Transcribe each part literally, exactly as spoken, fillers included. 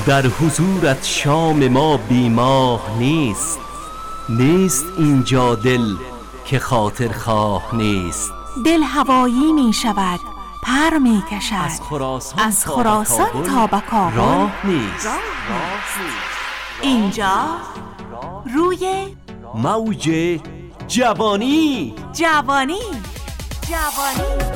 در حضورت شام ما بیماه نیست. نیست اینجا دل که خاطر خواه نیست. دل هوایی می شود، پر می کشد، از خراسان, از خراسان تا به کابل راه نیست. اینجا روی موج جوانی. جوانی جوانی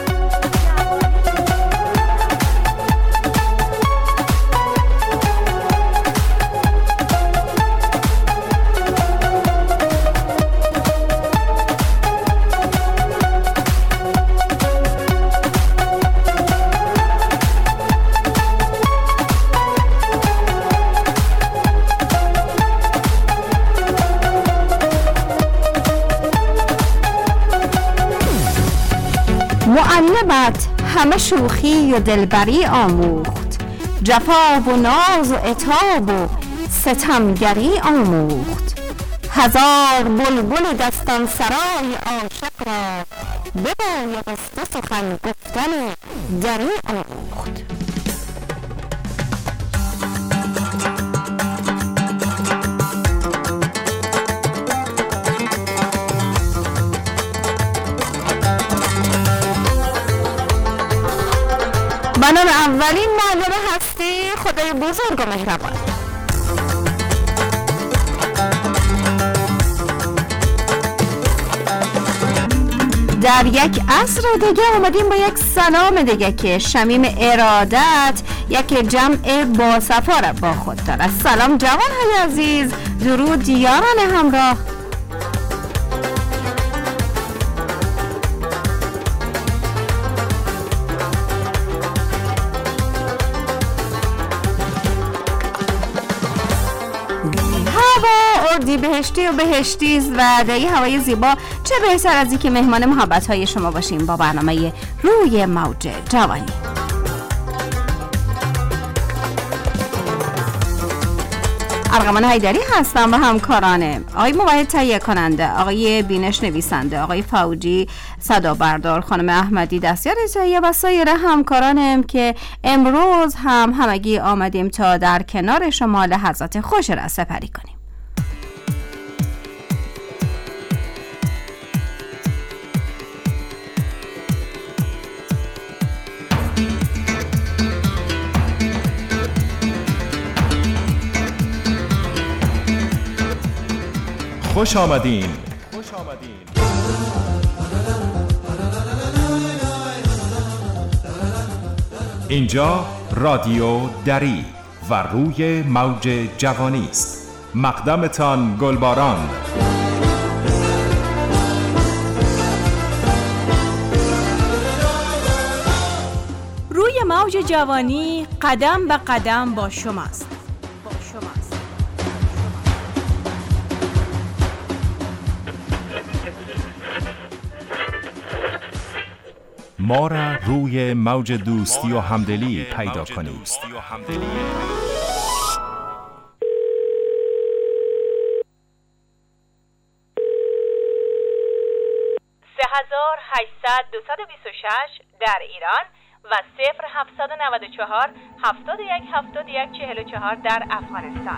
معلمت همه شوخی و دلبری آموخت، جفا و ناز و عتاب و ستمگری آموخت. هزار بلبل دستان سرای عاشق را ببایست سخن گفتن دری آموخت. من اولین معلم هستی خدای بزرگ و مهربان. در یک عصر دیگه اومدیم با یک سلام دیگه که شمیم ارادت یک جمع با صفا را با خود داره. سلام جوانهای عزیز، درود یاران همراه. اردی بهشتی و بهشتی است و در یه هوای زیبا چه بهتر از این که مهمان محبت های شما باشیم با برنامه روی موج جوانی. ارغوان حیدری هستم و همکارانم آقای موحد تهیه کننده، آقای بینش نویسنده، آقای فوجی صدا بردار، خانم احمدی دستیار اجرایی و سایر همکارانم که امروز هم همگی آمدیم تا در کنار شما لحظات خوش را سپری کنیم. خوش آمدین. اینجا رادیو دری و روی موج جوانی است. مقدمتان گلباران. روی موج جوانی قدم به قدم با شماست. ما را روی موج دوستی و همدلی پیدا کنید. سه هزار و هشتصد دویست و بیست و شش در ایران و صفر هفتصد و نود و چهار هفتاد و یک هفتاد و یک چهل و چهار در افغانستان.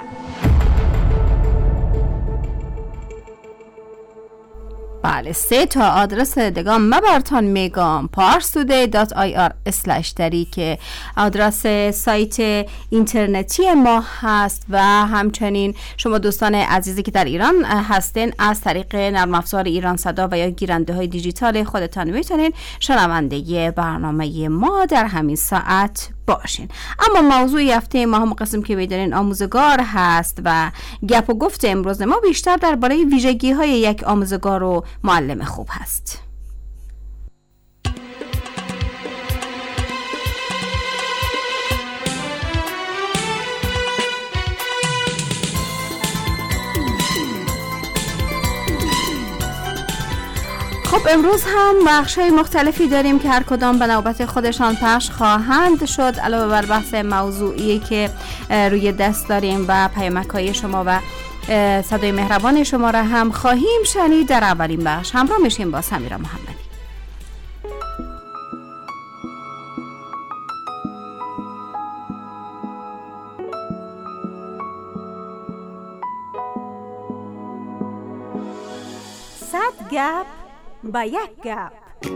بله، سه تا آدرس دگام مبرتان میگم پارستودی دات آی آر اسلش دری که آدرس سایت اینترنتی ما هست و همچنین شما دوستان عزیزی که در ایران هستین از طریق نرم افزار ایران صدا و یا گیرنده های دیجیتال خودتان میتونین شنونده برنامه ما در همین ساعت باشین. اما موضوع هفته ما هم قسم که میدونین آموزگار هست و گپ و گفت امروز ما بیشتر درباره ویژگی های یک آموزگار و معلم خوب هست. خب امروز هم بخش‌های مختلفی داریم که هر کدام به نوبت خودشان پخش خواهند شد، علاوه بر بحث موضوعی که روی دست داریم و پیامک‌های شما و صدای مهربان شما را هم خواهیم شنید. در اولین بخش همراه میشیم با سمیرا محمدی. گپ با یک گپ.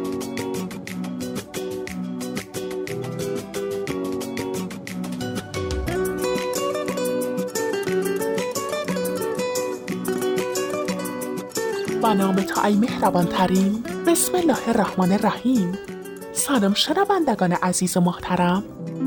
با نام تو ای مهربان ترین. بسم الله الرحمن الرحیم. سلام شنوندگان عزیز و محترم.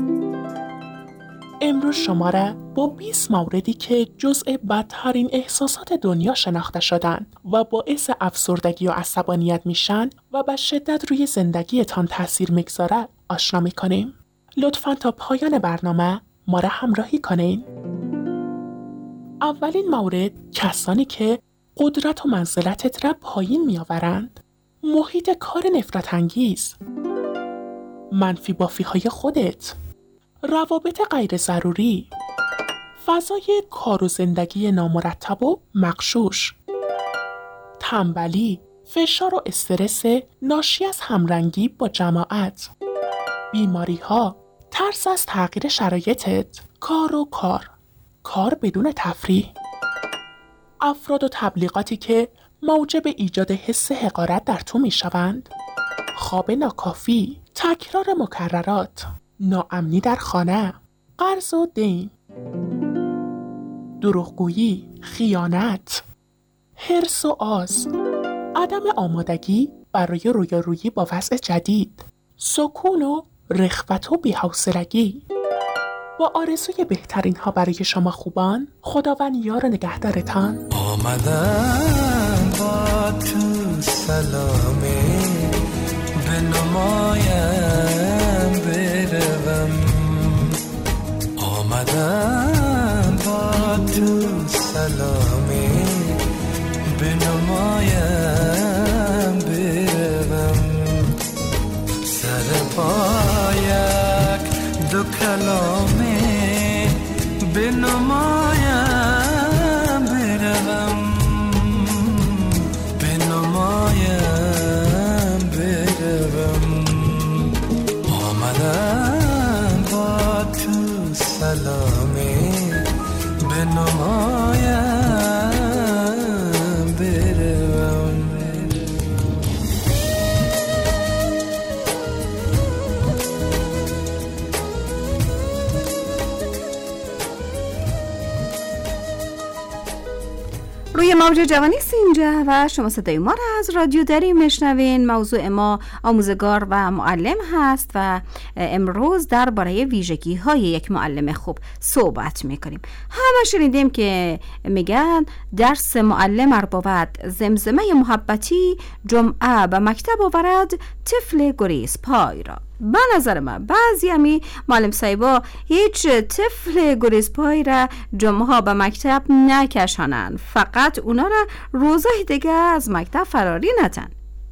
امروز شما را با بیست موردی که جزء بدترین احساسات دنیا شناخته شدن و باعث افسردگی و عصبانیت میشن و به شدت روی زندگیتان تاثیر میگذاره آشنا میکنیم. لطفاً تا پایان برنامه ما را همراهی کنین. اولین مورد، کسانی که قدرت و منزلتت را پایین میآورند. محیط کار نفرت انگیز، منفی بافی های خودت، روابط غیر ضروری، فضای کار و زندگی نامرتب و مغشوش، تنبلی، فشار و استرس ناشی از همرنگی با جماعت، بیماری ها، ترس از تغییر شرایطت، کار و کار، کار بدون تفریح، افراد و تبلیغاتی که موجب ایجاد حس حقارت در تو می شوند، خواب ناکافی، تکرار مکررات، ناامنی در خانه، قرض و دین، دروغگویی، خیانت، حرص و آز، عدم آمادگی برای رویارویی با وضع جدید، سکون و رخوت و بی‌حوصلگی. با آرزوی بهترین ها برای شما خوبان، خداوند یار نگهدارتان. آمدم با تو سلامه به نمایم بروم، آمدم با تو سلامه به نمایم بروم، سر پایک دو کلامه به نمایم بروم، به نمایم بروم، آمدم با تو سلامه به نمایم بروم. روی موج جوانی است اینجا و شما صدای ما را از رادیو داری میشنوین. موضوع ما آموزگار و معلم هست و امروز درباره ویژگی های یک معلم خوب صحبت میکنیم. همه شنیدیم که میگن درس معلم ار بود زمزمه محبتی، جمعه به مکتب آورد طفل گریز پای را. به نظر من بعضی همی معلم صاحبا هیچ طفل گریز پای را جمعه ها به مکتب نکشانند، فقط اونا را روزای دیگه از مکتب فراری نتن.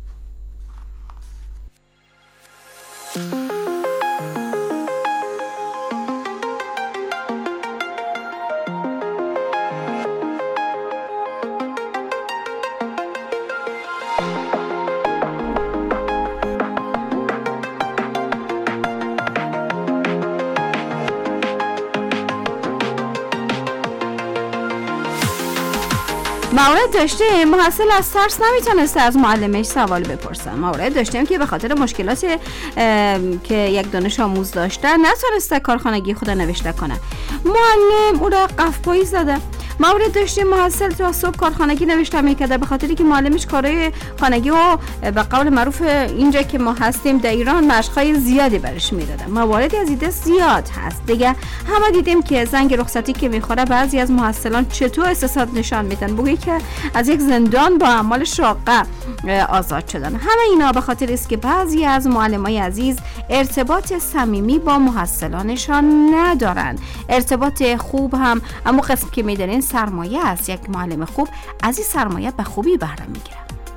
مورد داشتیم محصل از ترس نمیتونسته از معلمش سوال بپرسه. مورد داشتیم که به خاطر مشکلات که یک دانش آموز داشته نتونسته کارخانگی خود نوشته کنه، معلم او را قفپایی زده. مورد داشتیم محصل تا صبح کارخانگی نوشته میکرده به خاطری که معلمش کارهای خانگی و به قول معروف اینجا که ما هستیم در ایران مشقای زیادی برش میداده. مواردی از ایده زیاد هست دیگه. همه دیدیم که زنگ رخصتی که میخوره بعضی از محصلان چطور احساسات نشان میدن، بگویی که از یک زندان با اعمال شاقه آزاد شدن. همه اینا به خاطر است که بعضی از معلمای عزیز ارتباط صمیمی با محصلانشان ندارن. ارتباط خوب هم اما قسم که میدونین سرمایه است. یک معلم خوب از این سرمایه به خوبی بهره میگیره.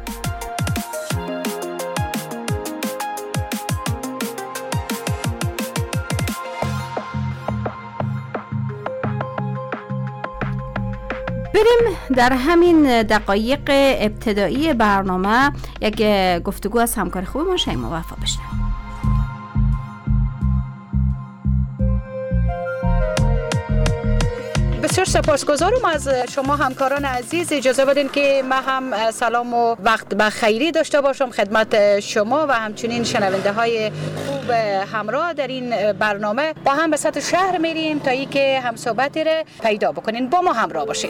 بریم در همین دقایق ابتدایی برنامه یک گفتگو از همکار خوب ما شیما وفا بشنویم. بسیار سپاسگزارم از شما همکاران عزیز. اجازه بدین که من هم سلام و وقت بخیری داشته باشم خدمت شما و همچنین شنونده های خوب همراه در این برنامه. با هم به سطح شهر میریم تا ای که هم صحبتی رو پیدا بکنین. با ما همراه باشین.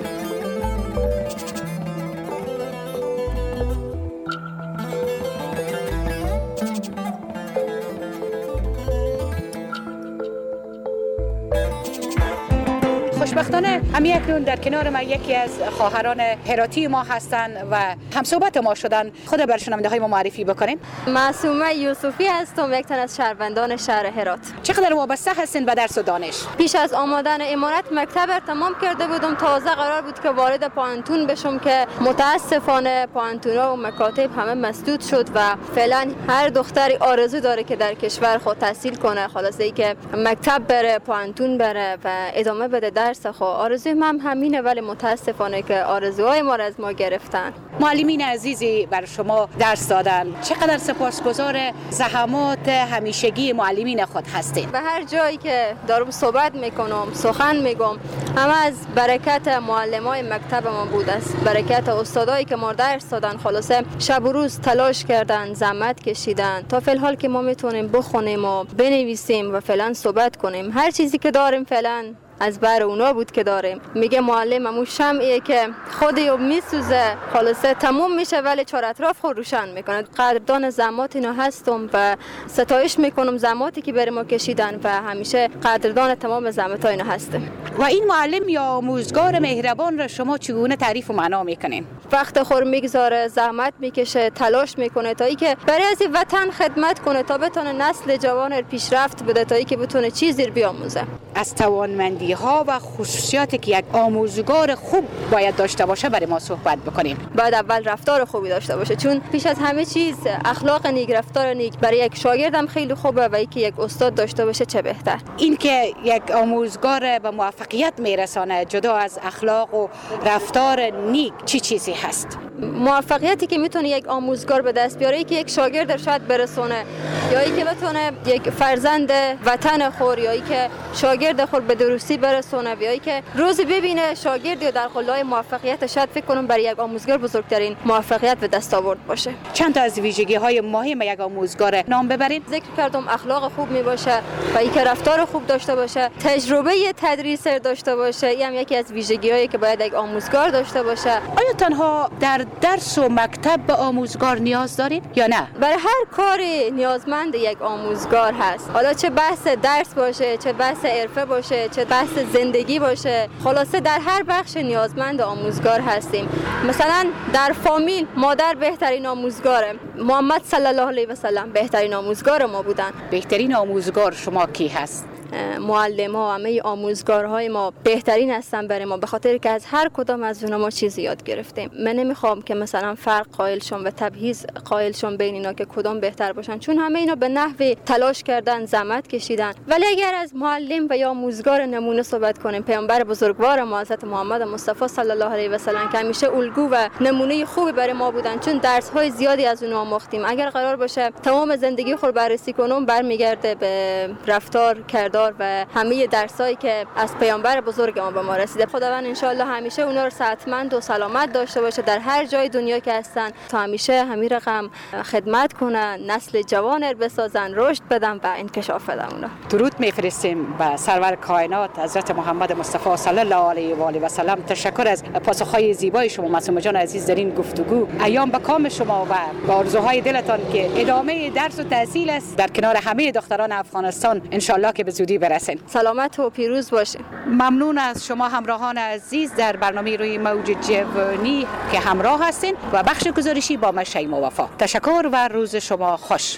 خوشبختانه همی اکنون در کنار ما یکی از خواهران هراتی ما هستند و هم صحبت ما شدن. خود بر شنونده های ما معرفی بکنین. معصومه یوسفی هستم، یک تن از شهروندان شهر هرات. چقدر وابسته هستین به درس و دانش؟ پیش از آمدن امارات مکتب را تمام کرده بودم. تازه قرار بود که وارد پانتون بشم که متاسفانه پانتونا و مکاتب همه مسدود شد و فعلا هر دختری آرزو داره که در کشور خود تحصیل کنه، خلاصه ای که مکتب بره، پانتون بره و ادامه بده درس. خب آرزوی من همینه، ولی متاسفانه که آرزوهای ما را از ما گرفتن. معلمین عزیزی بر شما درس دادن، چقدر سپاسگزار زحمات همیشگی معلمین خود هستین. به هر جایی که دارم صحبت میکنم، سخن میگم، همه از برکت معلمای مکتب ما بود، از برکت استادایی که ما درس دادن. خلاصه شب و روز تلاش کردن، زحمت کشیدن تا فعل حال که ما میتونیم بخونیم و بنویسیم و فعلا صحبت کنیم. هر چیزی که داریم فعلا از بر اونا بود که داریم. میگه معلم همون شمعیه که خودی رو میسوزه، خلاصه تموم میشه ولی چهار اطراف خود روشن میکنه. قدردان زحمات اینا هستم و ستایش میکنم زحماتی که بر ما کشیدن و همیشه قدردان تمام زحمات اینا هستم. و این معلم یا آموزگار مهربان را شما چگونه تعریف و معنا میکنین؟ وقت خور میگذاره، زحمت میکشه، تلاش میکنه تا اینکه برای از وطن خدمت کنه تا بتونه نسل جوان پیشرفت بده، تا اینکه بتونه چیزی بیاموزه. از توانمندی ها و خصوصیاتی که یک آموزگار خوب باید داشته باشه برای ما صحبت بکنیم. باید اول رفتار خوبی داشته باشه، چون پیش از همه چیز اخلاق نیک، رفتار نیک برای یک شاگردم خیلی خوبه و اینکه یک استاد داشته باشه چه بهتر. این که یک آموزگار به موفقیت میرسانه جدا از اخلاق و رفتار نیک چی چیزی هست؟ موفقیتی که میتونه یک آموزگار به دست بیاره که یک شاگرد شاید برسونه، یا ای که بتونه یک فرزند وطن خور، یا ای که شاگرد خود به درستی برسونه، یا ای که روزی ببینه شاگردی در قله‌های موفقیت. شاید فکر کنم برای یک آموزگار بزرگترین موفقیت به دست آورد باشه. چند تا از ویژگی های مهم یک آموزگار نام ببرید؟ ذکر کردم اخلاق خوب می باشه و ای که رفتار خوب داشته باشه، تجربه تدریس داشته باشه. این هم یکی از ویژگی هایی که باید یک آموزگار داشته باشه. آیا تنها در درس و مکتب به آموزگار نیاز دارید یا نه؟ برای هر کاری نیازمند یک آموزگار هست، حالا چه بحث درس باشه، چه بحث حرفه باشه، چه بحث زندگی باشه. خلاصه در هر بخش نیازمند آموزگار هستیم. مثلا در فامیل مادر بهترین آموزگاره، محمد صلی الله علیه و سلم بهترین آموزگار ما بودن. بهترین آموزگار شما کی هست؟ معلم ها، همه آموزگارهای ما بهترین هستن برای ما، به خاطر که از هر کدام از اونها ما چیزی یاد گرفتیم. من نمیخوام که مثلا فرق قائل شم و تبعیض قائل شم بین اینا که کدام بهتر باشن، چون همه اینا به نحوی تلاش کردن، زحمت کشیدن. ولی اگر از معلم و یا آموزگار نمونه صحبت کنیم، پیامبر بزرگوار ما حضرت محمد مصطفی صلی الله علیه و سلم که همیشه الگو و نمونه خوبی برای ما بودن، چون درس های زیادی از اونها آموختیم. اگر قرار باشه تمام زندگی خود بررسی کنم، برمیگرده به رفتار، کردار و همه درسایی که از پیامبر بزرگ ما به ما رسیده. خداوند ان شاء الله همیشه اونا رو صحتمند و سلامت داشته باشه در هر جای دنیا که هستن، تا همیشه همین رقم خدمت کنن، نسل جوان رو بسازن، رشد بدن و انکشاف بدن. اونا درود میفرستیم به سرور کائنات حضرت محمد مصطفی صلی الله علیه و آله و سلم. تشکر از پاسخهای زیبای شما معصومه جان عزیز در این گفتگو. ایام به کام شما و با آرزوهای دلتان که ادامه درس و تحصیل است در کنار همه دختران افغانستان ان شاء الله که به زودی برسن. سلامت و پیروز باشین. ممنون از شما همراهان عزیز در برنامه روی موج جوانی که همراه هستین و بخش گزارشی با من شیما وفا. تشکر و روز شما خوش.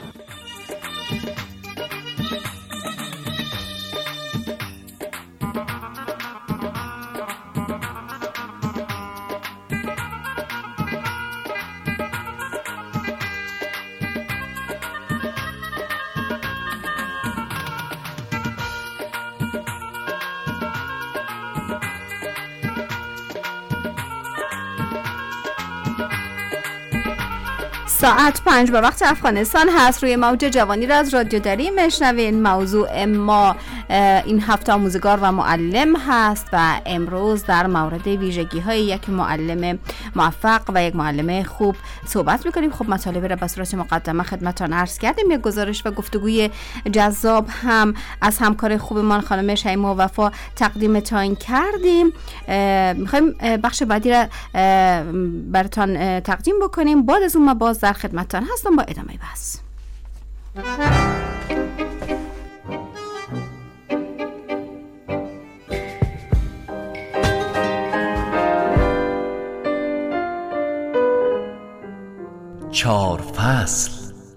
ساعت پنج به وقت افغانستان هست. روی موج جوانی را از رادیو دری میشنوین. موضوع ما این هفته آموزگار و معلم هست و امروز در مورد ویژگی های یک معلم موفق و یک معلم خوب صحبت میکنیم. خب مطالب را به صورت مقدمه خدمتتان عرض کردیم. یک گزارش و گفتگوی جذاب هم از همکار خوبمان خانم شیما وفا تقدیمتان کردیم. میخوایم بخش بعدی را براتان تقدیم بکنیم. بعد از اون ما باز در خدمتتان هستم با ادامه بحث. چهار فصل.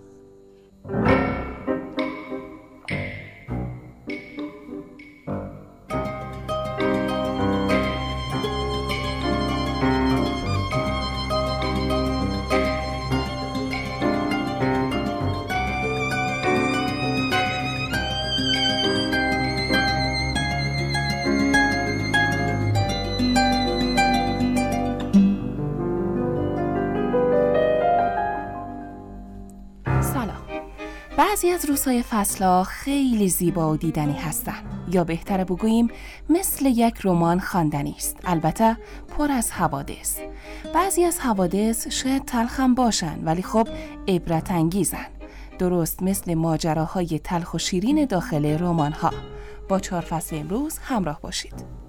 بعضی از روزهای فصل‌ها خیلی زیبا و دیدنی هستن، یا بهتره بگوییم مثل یک رمان خواندنی است، البته پر از حوادث. بعضی از حوادث شاید تلخم باشن ولی خب عبرت انگیزن، درست مثل ماجراهای تلخ و شیرین داخل رمان‌ها. با چهار فصل امروز همراه باشید.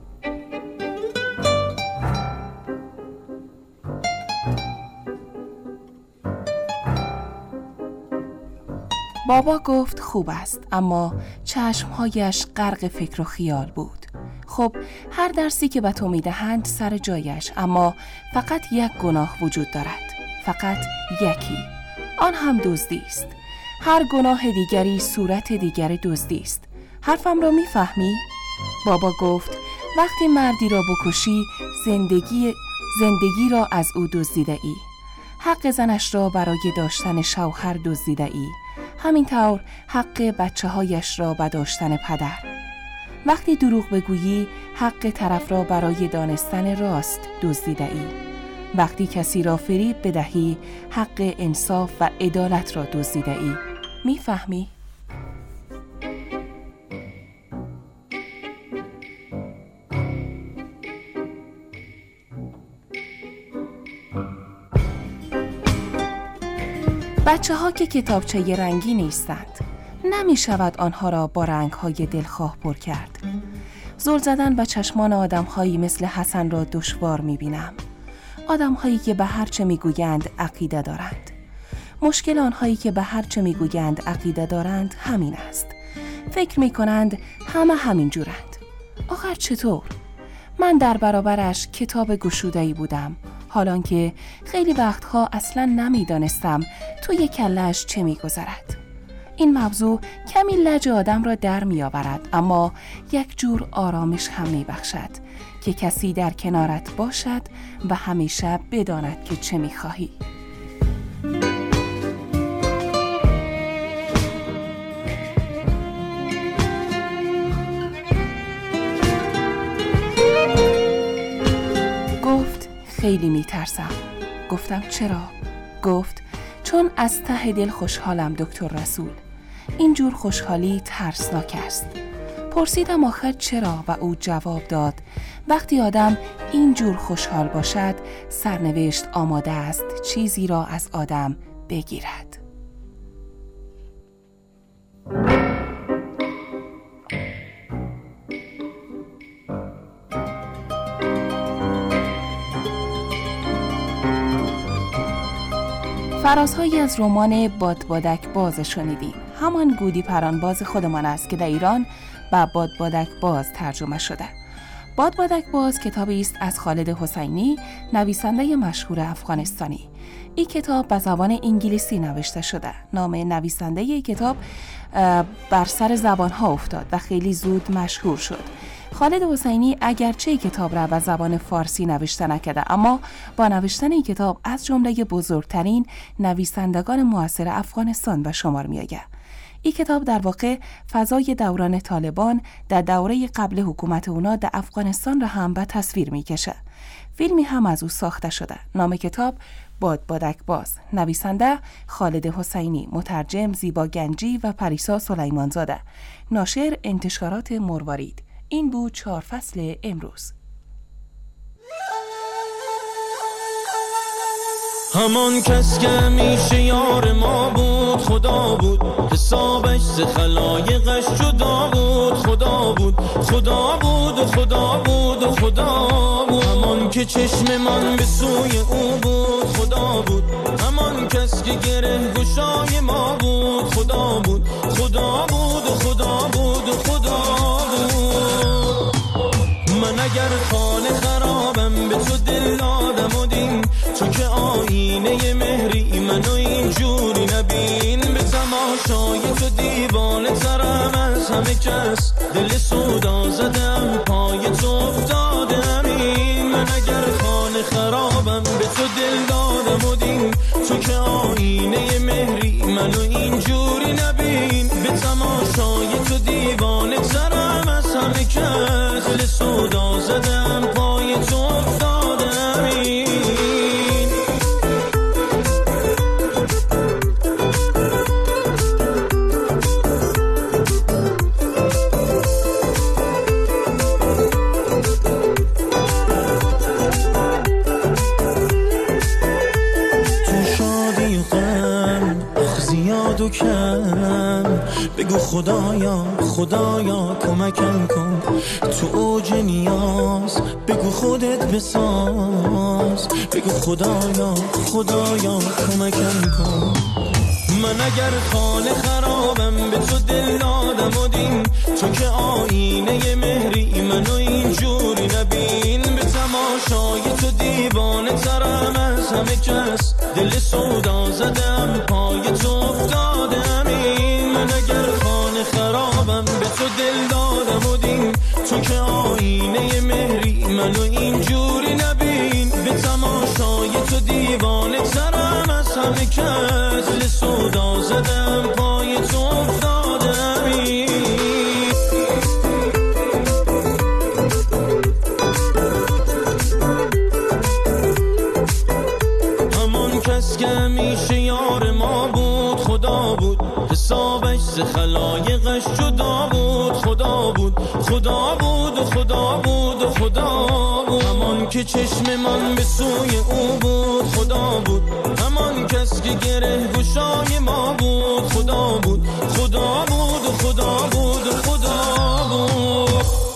بابا گفت خوب است، اما چشمهایش غرق فکر و خیال بود. خب هر درسی که به تو میدهند سر جایش، اما فقط یک گناه وجود دارد، فقط یکی، آن هم دزدی است. هر گناه دیگری صورت دیگر دزدی است. حرفم را میفهمی؟ بابا گفت وقتی مردی را بکشی زندگی زندگی را از او دزدیده ای، حق زنش را برای داشتن شوهر دزدیده ای، همینطور حق بچه هایش را به داشتن پدر. وقتی دروغ بگویی حق طرف را برای دانستن راست دزدیده ای. وقتی کسی را فریب بدهی حق انصاف و عدالت را دزدیده ای. میفهمی؟ بچه ها که کتابچه رنگی نیستند، نمی شود آنها را با رنگ های دلخواه پر کرد. زل زدن به چشمان آدم هایی مثل حسن را دشوار می بینم. آدم هایی که به هر چه می گویند عقیده دارند. مشکل آنهایی که به هر چه می گویند عقیده دارند همین است. فکر می کنند همه همین جورند. آخر چطور؟ من در برابرش کتاب گشوده‌ای بودم، حالان که خیلی وقتها اصلا نمیدانستم توی کله‌اش چه میگذرد. این موضوع کمی لج آدم را در میآورد، اما یک جور آرامش هم میبخشد که کسی در کنارت باشد و همیشه بداند که چه میخواهی. خیلی میترسم. گفتم چرا؟ گفت چون از ته دل خوشحالم دکتر رسول. اینجور خوشحالی ترسناک است. پرسیدم آخر چرا و او جواب داد وقتی آدم اینجور خوشحال باشد سرنوشت آماده است چیزی را از آدم بگیرد. فرازهایی از رمان بادبادک باز شنیدیم. همان گودی پرانباز خودمان است که در ایران به بادبادک باز ترجمه شده. بادبادک باز کتابی است از خالد حسینی، نویسنده مشهور افغانستانی. این کتاب به زبان انگلیسی نوشته شده. نام نویسنده این کتاب بر سر زبانها افتاد و خیلی زود مشهور شد. خالد حسینی اگرچه کتاب را به زبان فارسی نوشته نکرده، اما با نوشتن این کتاب از جمله بزرگترین نویسندگان معاصر افغانستان به شمار می آید. این کتاب در واقع فضای دوران طالبان در دوره قبل حکومت اونا در افغانستان را هم به تصویر می کشه. فیلمی هم از او ساخته شده. نام کتاب باد بادک باز. نویسنده خالد حسینی، مترجم زیبا گنجی و پریسا سلیمانزاده. ناشر انتشارات مروارید. این بود چهار فصل امروز. همان کس که همیشه یار ما بود خدا بود، حسابش ز خلایقش جدا بود خدا بود، خدا بود و خدا بود و خدا بود. همان که چشم من به سوی او بود خدا بود، همان کس که گره گشای ما بود خدا بود، خدا بود و خدا بود و خدا بود. من اگر خانه خرابم به تو دل دادم و دین، تو که آینه مهری منو اینجوری نبین. به تماشای تو دیوانه ترم از همه کس، دل سودا زدم پای تو افتادم. این من اگر خانه خرابم به تو دل دادم و دین، تو که آینه مهری منو اینجوری نبین. به تماشای تو دیوانه ترم از همه کس، دل سودا زدم پای تو افتادم. این زیاد و کم بگو خدایا خدایا کمکم کن، تو اوج نیاز بگو خودت بساز، بگو خدایا خدایا کمکم کن. من اگر خانه خرابم به تو دل دادم و دین، تو که آینه مهری منو اینجوری نبین. به تماشای تو دیوانه ترم از همه کس، دل سودا زدم پای تو افتادم. این من اگر خانه خرابم به تو دل دادم و دین، تو که آینه مهری منو اینجوری نبین. به تماشای تو دیوانه ترم از همه کس، دل سودا زدم پای تو افتادم. این همون کس که همیشه یار ما بود خدا بود، حسابش ز خلایقش جدا بود خدا بود، خدا بود و خدا بود و خدا بود. همان که چشم من به سوی او بود خدا بود، همان کس که گره گشای ما بود خدا بود، خدا بود و خدا بود و خدا بود.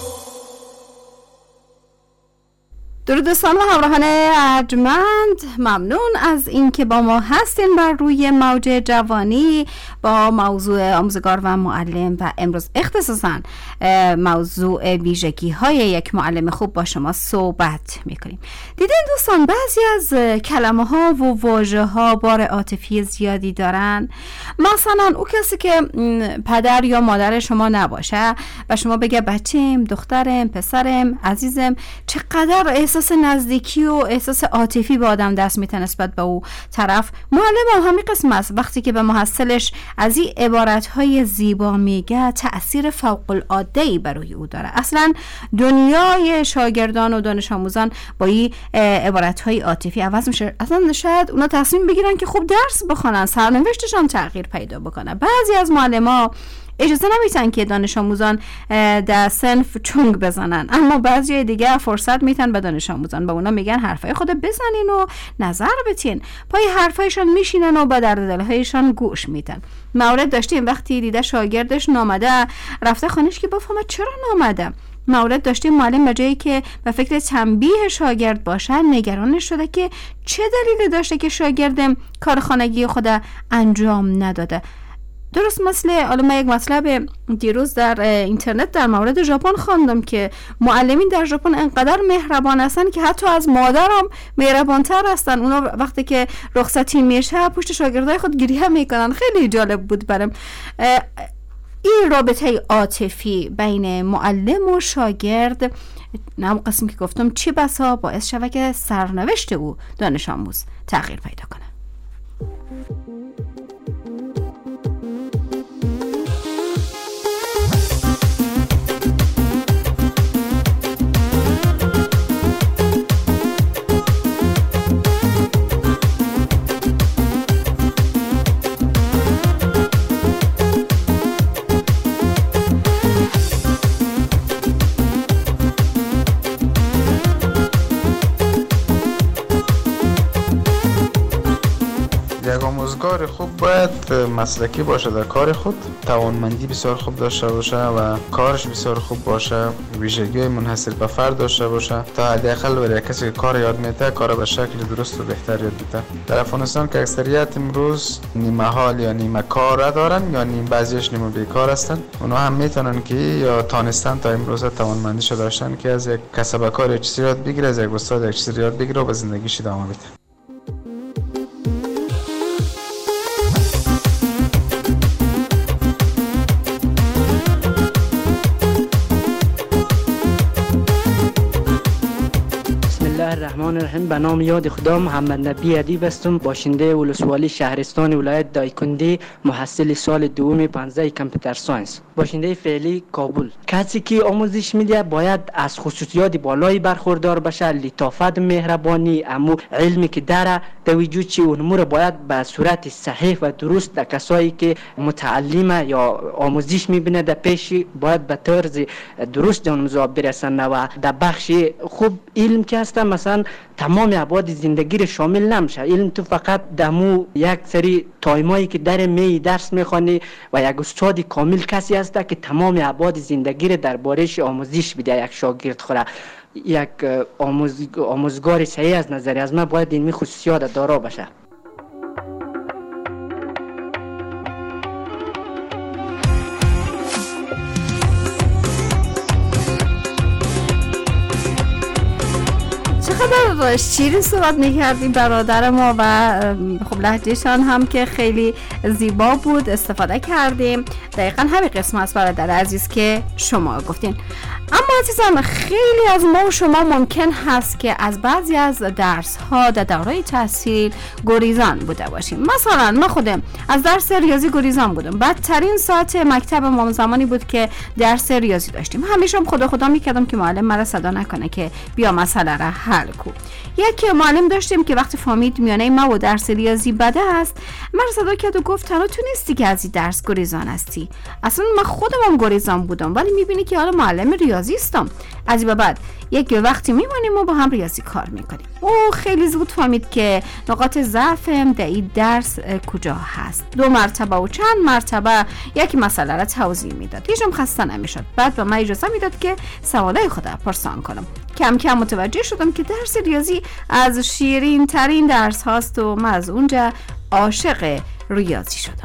درود دوستان و همراهان ارجمند، ممنون از اینکه با ما هستین بر روی موج جوانی با موضوع آموزگار و معلم، و امروز اختصاصاً موضوع ویژگی های یک معلم خوب با شما صحبت میکنیم. دیدین دوستان بعضی از کلمه ها و واژه ها بار عاطفی زیادی دارن. مثلا او کسی که پدر یا مادر شما نباشه و شما بگه بچه‌م، دخترم، پسرم، عزیزم، چقدر احساس نزدیکی و احساس عاطفی به آدم دست میده نسبت به او طرف. معلم هم همین قسم است، وقتی که به محصلش از این عبارتهای زیبا میگه تأثیر فوق العاده‌ای بر او داره. اصلا دنیای شاگردان و دانش آموزان با این عبارتهای عاطفی عوض میشه. اصلا شاید اونا تصمیم بگیرن که خوب درس بخونن، سرنوشتشان تغییر پیدا بکنه. بعضی از معلم‌ها اجازه نمیتن که دانش آموزان در صنف چونگ بزنن، اما بعضی دیگه فرصت میتن به دانش آموزان، به اونا میگن حرفای خود بزنین و نظر بتین، پای حرفایشان میشینن و به درد دلهایشان گوش میدن. مورد داشتیم وقتی دیده شاگردش نامده رفته خانش که بفهمه چرا نامده. مورد داشتیم معلم به جایی که به فکر تنبیه شاگرد باشه نگرانش شده که چه دلیلی داشته که شاگردم کار خانگی خود انجام نداده. درست مثل حالا من یک مطلب دیروز در اینترنت در مورد ژاپن خواندم که معلمین در ژاپن انقدر مهربان هستن که حتی از مادرم مهربانتر هستن. اونا وقتی که رخصتی میشه پشت شاگردای خود گریه میکنن. خیلی جالب بود برام این رابطه عاطفی بین معلم و شاگرد. نه قسم که گفتم چی بسا باعث شود که سرنوشت او دانش آموز تغییر پیدا کنه. ورزشکار خوب باید مسلکی باشه در کار خود، توانمندی بسیار خوب داشته باشه و کارش بسیار خوب باشه، ویژگی منحصر به فرد داشته باشه تا حداقل برای کسی که کار یاد میده کار به شکل درست و بهتر یاد بده. در افغانستان که اکثریت امروز نیمه حال یا نیمه کار دارن یا نیم بعضیش نیمه بیکار هستن، اونا هم میتونن که یا تانستن تا امروز توانمندیش داشتن که از یک کسب کار چیزی یاد بگیره، از یک استاد یک چیزی یاد بگیره و به زندگیش ادامه بده. الرحمن الرحیم. به نام یاد خدا محمد نبی ادیب هستم، باشنده ولسوالی شهرستان ولایت دایکنډي، محصل سال دوم پانزده کامپیوتر ساینس، باشنده فعلی کابل. کسی که آموزش میده باید از خصوصیات بالایی برخوردار باشه، لطافت، مهربانی، امو علمی که داره در وجود چی اونمور باید به صورت صحیح و درست در کسایی که متعلمه یا آموزش میبینه در پیش باید به طرز درست اون موضوع برسن و در بخش خوب علم که هست مثلا تمام ابعاد زندگی رو شامل نمیشه. علم تو فقط دمو یک سری تایمایی که در می درس میخوانی و یک استاد کامل کسی هست که تمام ابعاد زندگی رو دربارهش آموزش بده یک شاگرد خوره. یک آموز... آموزگار صحیح از نظر از من باید این خصوصیات دارا باشه. شیرین صحبت میکردیم برادر ما و خب لهجهشان هم که خیلی زیبا بود استفاده کردیم. دقیقا همین قسم است برادر عزیز که شما گفتین. اما عزیزان خیلی از ما و شما ممکن هست که از بعضی از درس ها در دوره تحصیل گریزان بوده باشیم. مثلا من خودم از درس ریاضی گریزان بودم. بدترین ساعت مکتب ما زمانی بود که درس ریاضی داشتیم. همیشه هم خدا خدا میکردم که معلم مرا صدا نکنه که بیا مسئله را حل کن. یک معلم داشتیم که وقتی فهمید میانه ما و درس ریاضی بده است مرا صدا کرد و گفت تنها تو نیستی که از این درس گریزان هستی. اصلا من خودم هم گریزان بودم ولی میبینی که حالا معلم ریاضی استم. از این به بعد یک وقتی میمونیم و با هم ریاضی کار میکنیم. او خیلی زود فهمید که نقاط ضعفم در این درس کجا هست. دو مرتبه و چند مرتبه یک مسئله را توضیح میداد. هیچم خسته نمیشد. بعد به من اجازه میداد که سوالای خود پرسان کنم. کم کم متوجه شدم که درس ریاضی از شیرین ترین درس هاست و من از اونجا عاشق ریاضی شدم.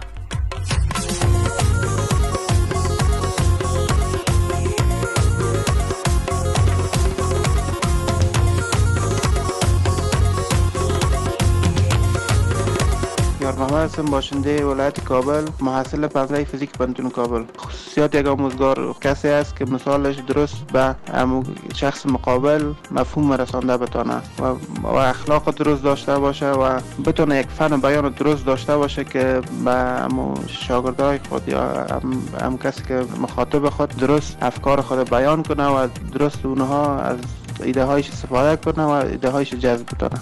محمد هستم، باشنده ولایت کابل، محصل پانزده فیزیک پانتون کابل. خصوصیات یک آموزگار کسی است که مثالش درست به شخص مقابل مفهوم رسانده بتونه و, و اخلاق درست داشته باشه و بتونه یک فن بیان درست داشته باشه که به شاگردای خود یا هم, هم کسی که مخاطب خود درست افکار خود بیان کنه و درست اونها از ایده هایش استفاده کنه و ایده هایش جذب کنه.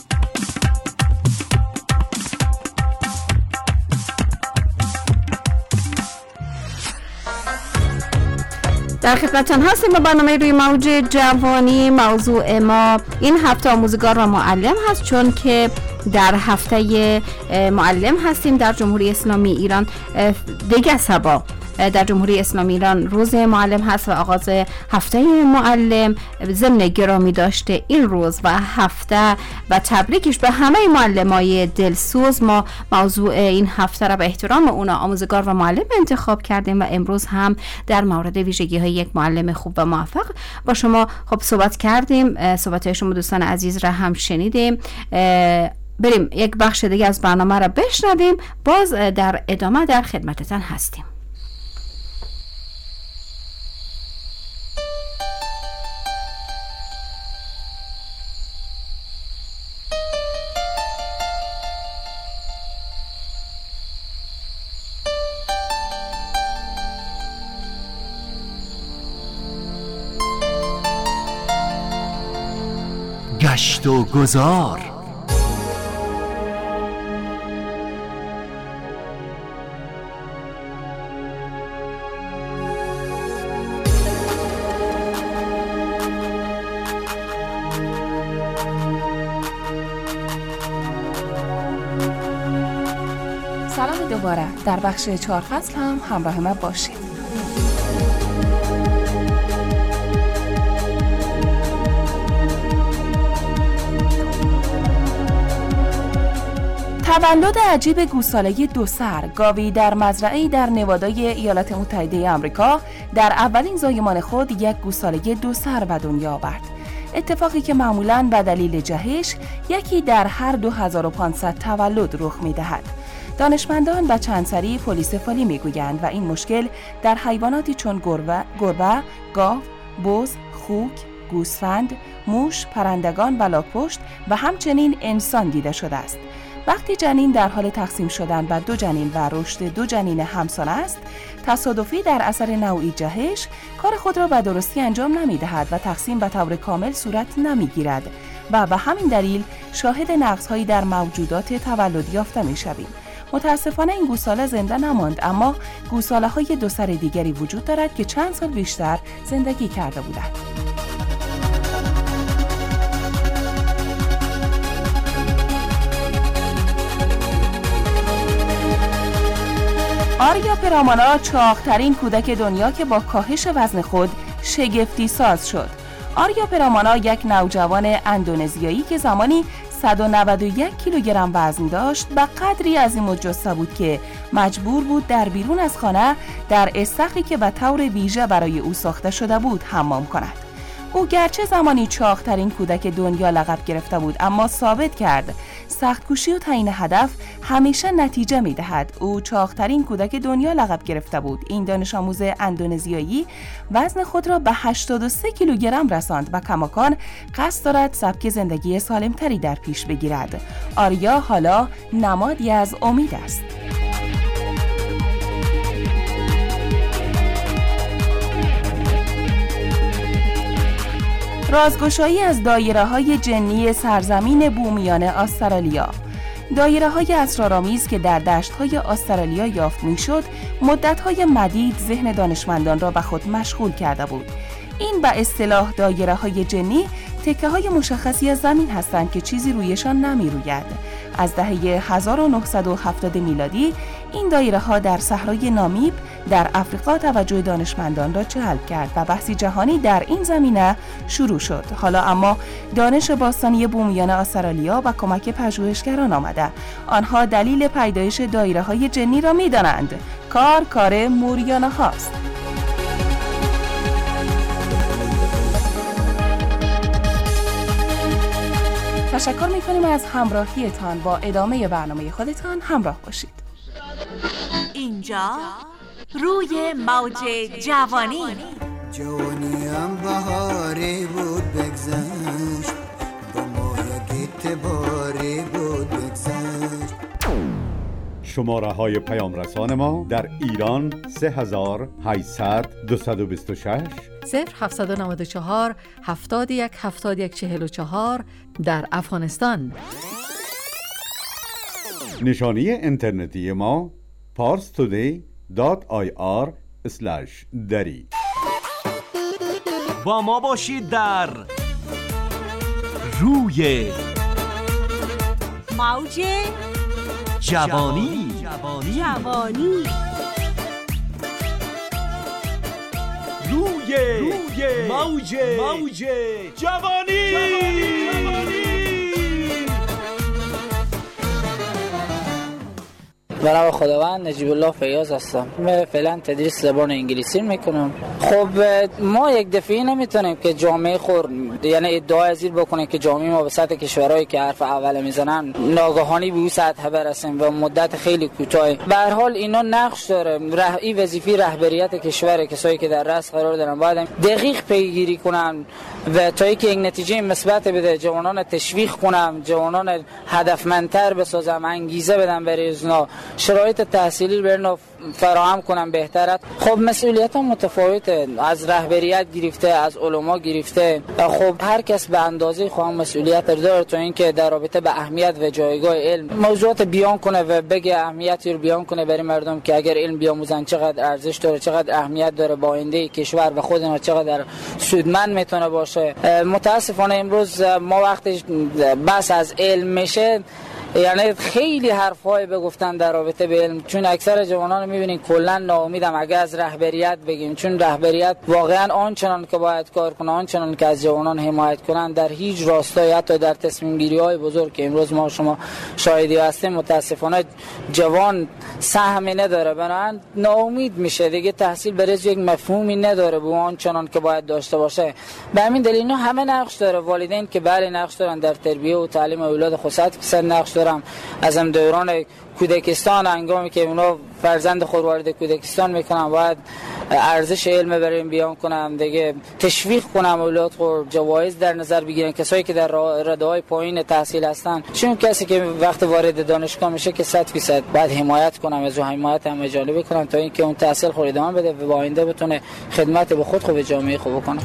در خدمتتان هستیم با برنامه روی موج جوانی. موضوع ما این هفته آموزگار و معلم هست، چون که در هفته معلم هستیم در جمهوری اسلامی ایران. دیگه سبا در جمهوری اسلامی ایران روز معلم هست و آغاز هفته معلم ضمن گرامی داشته این روز و هفته و تبریکش به همه معلمای دلسوز. ما موضوع این هفته را به احترام اونا آموزگار و معلم انتخاب کردیم و امروز هم در مورد ویژگی های یک معلم خوب و موفق با شما خب صحبت کردیم. صحبت های شما دوستان عزیز را هم شنیدیم. بریم یک بخش دیگه از برنامه را بشنویم، باز در ادامه در خدمتتان هستیم. گشت و گذار. دوباره در بخش چهار فصل هم همراه ما باشید. تولد عجیب گوساله دو سر گاوی در مزرعه‌ای در نوادای ایالات متحده آمریکا در اولین زایمان خود یک گوساله دو سر به دنیا آورد. اتفاقی که معمولاً به دلیل جهش یکی در هر دو هزار و پانصد تولد رخ می‌دهد. دانشمندان به چند سری پلیسفالی می‌گویند و این مشکل در حیواناتی چون گربه، گربه، گاو، بز، خوک، گوسفند، موش، پرندگان و لاک‌پشت و همچنین انسان دیده شده است. وقتی جنین در حال تقسیم شدن به دو جنین و رشد دو جنین همسانه است، تصادفی در اثر نوعی جهش کار خود را به درستی انجام نمی‌دهد و تقسیم به طور کامل صورت نمی‌گیرد و به همین دلیل شاهد نقص‌هایی در موجودات تولد یافته می‌شویم. متاسفانه این گوساله زنده نماند، اما گوساله‌های دو سر دیگری وجود دارد که چند سال بیشتر زندگی کرده بودند. آریا پرامانا چاق‌ترین کودک دنیا که با کاهش وزن خود شگفتی ساز شد. آریا پرامانا یک نوجوان اندونزیایی که زمانی صد و نود و یک کیلوگرم وزن داشت به قدری عظیم الجثه بود که مجبور بود در بیرون از خانه در استخری که به طور ویژه برای او ساخته شده بود حمام کند. او گرچه زمانی چاق‌ترین کودک دنیا لقب گرفته بود، اما ثابت کرد سخت‌کوشی و تعیین هدف همیشه نتیجه می‌دهد. او چاق‌ترین کودک دنیا لقب گرفته بود. این دانش آموز اندونزیایی وزن خود را به هشتاد و سه کیلوگرم رساند و کماکان قصد دارد سبک زندگی سالمتری در پیش بگیرد. آریا حالا نمادی از امید است. رازگشایی از دایره‌های جنی سرزمین بومیان استرالیا. دایره‌های اسرارآمیز که در دشت‌های استرالیا یافت می‌شد، مدت‌های مدید ذهن دانشمندان را به خود مشغول کرده بود. این به اصطلاح دایره‌های جنی تکه‌های مشخصی از زمین هستند که چیزی رویشان نمی‌روید. از دهه هزار و نهصد و هفتاد میلادی این دایره‌ها در صحرای نامیب در افریقا توجه دانشمندان را جلب کرد و بحثی جهانی در این زمینه شروع شد. حالا اما دانش باستانی بومیان استرالیا و کمک پژوهشگران آمده. آنها دلیل پیدایش دایره‌های جنی را می‌دانند. کار کار موریانه هاست. تشکر می‌کنیم از همراهیتان. با ادامه برنامه خودتان همراه باشید. اینجا روی موج جوانی. جوانیم بهاری بود بگذشت، با ما یک اعتباری بود بگذشت. شماره های پیام رسان ما در ایران سه هزار و هشتصد دویست و بیست و شش، صفر هفتصد و نود و چهار هفتاد و یک هفتاد و یک چهل و چهار. در افغانستان نشانی اینترنتی ما پارس تودی دات آی آر اسلش دری. با ما باشید در روی موج جوانی. جوانی جوانی روی روی موج موج جوانی, جوانی. جوانی. به نام خداوند نجیب الله فیاض هستم. من فعلا تدریس زبان انگلیسی میکنم. خب ما یک دفعه نمیتونیم که جامعه خور یعنی ادعای ازیر بکنیم که جامعه ما به سطح کشورهایی که حرف اول میزنن ناگهانی به اون سطح برسیم و مدت خیلی کوتاه. به هر حال اینا نقش داره. ره... این وظیفه رهبریت کشور، کسایی که در رأس قرار دارن باید دقیق پیگیری کنن و تا اینکه یک نتیجه مثبت بده، جوانان تشویق کنم، جوانان هدفمندتر بسازم، انگیزه بدم برای اونا، شرایط تحصیلی برنو فراهم کنم بهتره. خب مسئولیت ها متفاوته، از رهبریت گرفته، از علما گرفته. خب هر کس به اندازه خودش مسئولیت داره تا اینکه در رابطه به اهمیت و جایگاه علم موضوعات بیان کنه و بگه اهمیتی رو بیان کنه برای مردم که اگر علم بیاموزن چقدر ارزش داره، چقدر اهمیت داره با آینده کشور و خود اینا چقدر سودمند میتونه باشه. متاسفانه امروز ما وقتی بحث از علم میشه یعنی خیلی حرفای بگفتن در رابطه به علم، چون اکثر جوانان میبینین کلا ناامیدم اگه از رهبریت بگیم، چون رهبریت واقعا آنچنان که باید کار کنه، آنچنان که از جوانان حمایت کنن در هیچ راستای حتی در تصمیم گیری های بزرگ که امروز ما شما شاهدی هستیم متاسفانه جوان سهمی نداره، بنابراین ناامید میشه دیگه، تحصیل برای یک مفهومی نداره به آنچنان که باید داشته باشه. به همین دلیل اینا همه نقش داره، والدین که بله نقش دارن در تربیت و تعلیم اولاد خود، صد درصد نقش دارن. از هم دوران کودکستان هنگامی که اونا فرزند خود وارد کودکستان میکنن باید ارزش علم برای بیان کنم دیگه، تشویق کنم اولاد خود، جوایز در نظر بگیرن کسایی که در رده‌های پایین تحصیل هستن، چون کسی که وقت وارد دانشگاه میشه که صد فیصد باید حمایت کنم، از حمایت همه جانبه کنم تا اینکه اون تحصیل خود ادامه بده و با آینده بتونه خدمت به خود خود به جامعه خوب کنه.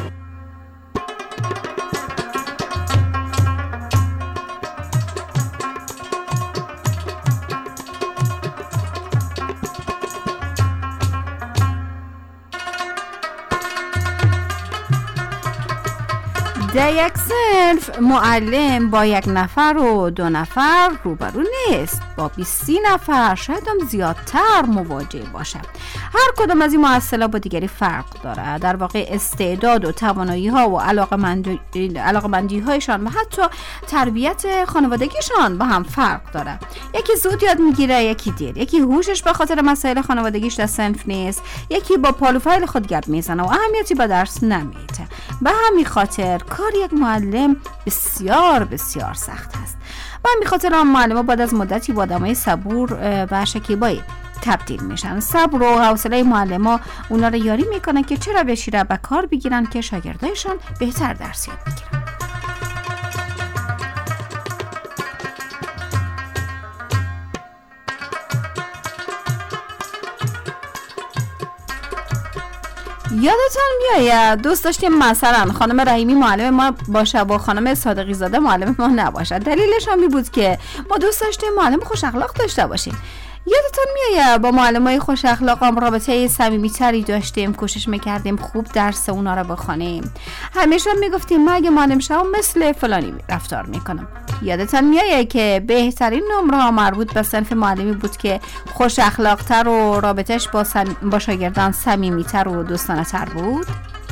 در یک صنف معلم با یک نفر و دو نفر روبرو نیست، با بیست نفر شاید هم زیادتر مواجه باشد. هر کدام از این معسلا با دیگری فرق داره، در واقع استعداد و توانایی ها و علاقمندی هایشان و حتی تربیت خانوادگیشان با هم فرق داره. یکی زود یاد میگیره، یکی دیر، یکی هوشش به خاطر مسائل خانوادگیش در صنف نیست، یکی با پالوفایل خود گپ میزنه و اهمیتی به درس نمیده. به همین خاطر کار یک معلم بسیار بسیار سخت است و همین خاطر هم معلم ها بعد از مدتی با آدمای صبور و شکیبایی تبدیل میشن. صبر و حوصله معلم ها اونا رو یاری میکنن که چرا بشیره به کار بگیرن که شاگردایشان بهتر درس یاد بگیرن. یادتون میاد دوست داشتیم مثلا خانم رحیمی معلم ما باشه با خانم صادقی زاده معلم ما نباشه. دلیلش هم بود که ما دوست داشتیم معلم خوش اخلاق داشته باشیم. یادتون میاد با معلمای خوش اخلاق هم رابطه صمیمیتری داشتیم، کوشش میکردیم خوب درس اونا رو بخونیم. همیشه میگفتیم ما اگه معلم شم مثل فلانی رفتار میکنم. یادتون میاد که بهترین نمره ها مربوط به صنف معلمی بود که خوش اخلاقتر و رابطش با, سم... با شاگردان صمیمیتر و دوستانه تر بود.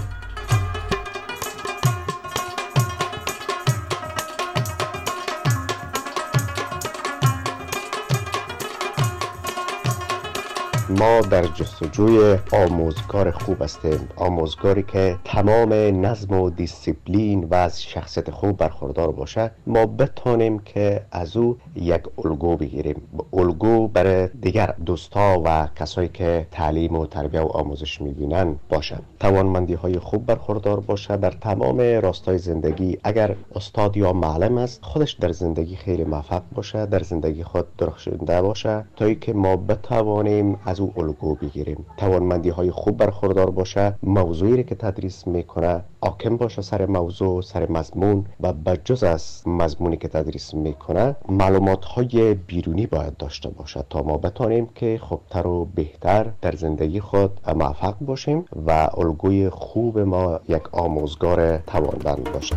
ما در جستجوی آموزگار خوب هستیم، آموزگاری که تمام نظم و دیسیپلین و از شخصیت خوب برخوردار باشه. ما بتونیم که از او یک الگو بگیریم، الگو برای دیگر دوستا و کسایی که تعلیم و تربیت و آموزش میبینن باشه. توانمندی های خوب برخوردار باشه در تمام راستای زندگی. اگر استاد یا معلم است خودش در زندگی خیلی موفق باشه، در زندگی خود درخشنده باشه تا اینکه ما بتوانیم از او الگو بگیریم. توانمندی های خوب برخوردار باشه، موضوعی که تدریس میکنه حاکم باشه سر موضوع، سر مضمون و بجز از مضمونی که تدریس میکنه معلومات های بیرونی باید داشته باشه تا ما بتونیم که خوبتر و بهتر در زندگی خود موفق باشیم و الگوی خوب ما یک آموزگار توانمند باشه.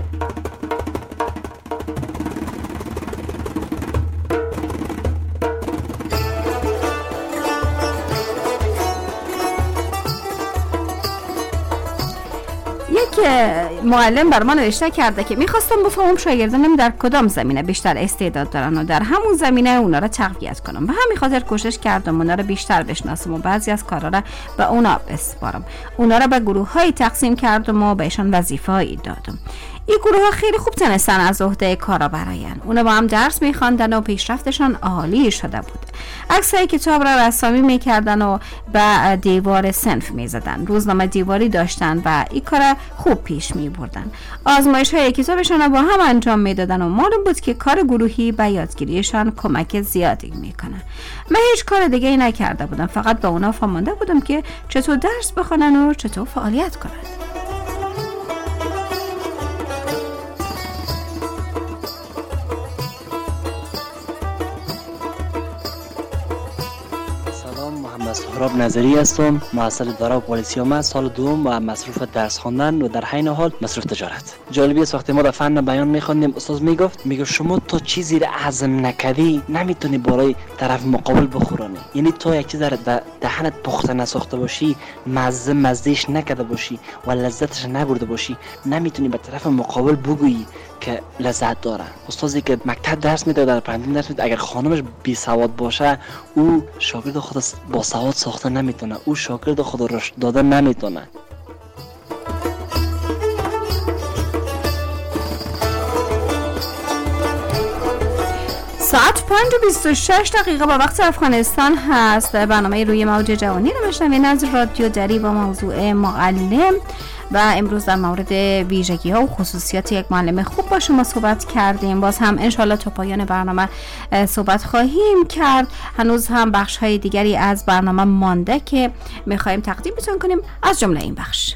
که معلم بر ما نوشته کرده که میخواستم بفهمم شاگردانم در کدام زمینه بیشتر استعداد دارن و در همون زمینه اونا را تقویت کنم. به همین خاطر کوشش کردم اونا را بیشتر بشناسم و بعضی از کارا را به اونا بسپارم. اونا را به گروه های تقسیم کردم و بهشان وظیفه هایی دادم. این گروه ها خیلی خوب تونستن از عهده کارا براین. اونا با هم درس میخواندن و پیشرفتشان عالی شده بود. عکسای کتاب را رسامی میکردن و به دیوار صنف میزدن. روزنامه دیواری داشتن و این کار خوب پیش میبردن. آزمایش های کتابشان با هم انجام میدادن و معلوم بود که کار گروهی به یادگیریشان کمک زیادی میکنه. من هیچ کار دیگه ای نکرده بودم، فقط به اونا فهمانده بودم که چطور درس بخونن و چطور فعالیت کنن. سهراب نظری هستم، محصل اداره پلیسی ام، سال دوم و مصروف درس خواندن و در حین حال مصروف تجارت. جالبی است وقتی ما در فن بیان می‌خوندیم استاد میگفت میگه شما تا چیزی را هضم نکردی نمیتونی برای طرف مقابل بخورانی. یعنی تو یک چیز را در دهنت پخته نساخته باشی، مزه مزهش نکرده باشی و لذتش نبرده باشی، نمیتونی به طرف مقابل بگویی که لذت داره. استادی که مکتب درس میده در پرندین درس میده، اگر خانمش بی سواد باشه او شاگرد خود با سواد ساخته نمیتونه، او شاگرد خود رشد داده نمیتونه. ساعت پنج و بیست و شش دقیقه با وقت افغانستان هست. برنامه روی موج جوانی رو میشنوین از رادیو دری با موضوع معلم و امروز در مورد ویژگی ها و خصوصیات یک معلم خوب با شما صحبت کردیم. باز هم انشالله تا پایان برنامه صحبت خواهیم کرد. هنوز هم بخش های دیگری از برنامه مانده که میخوایم تقدیمتون کنیم، از جمله این بخش.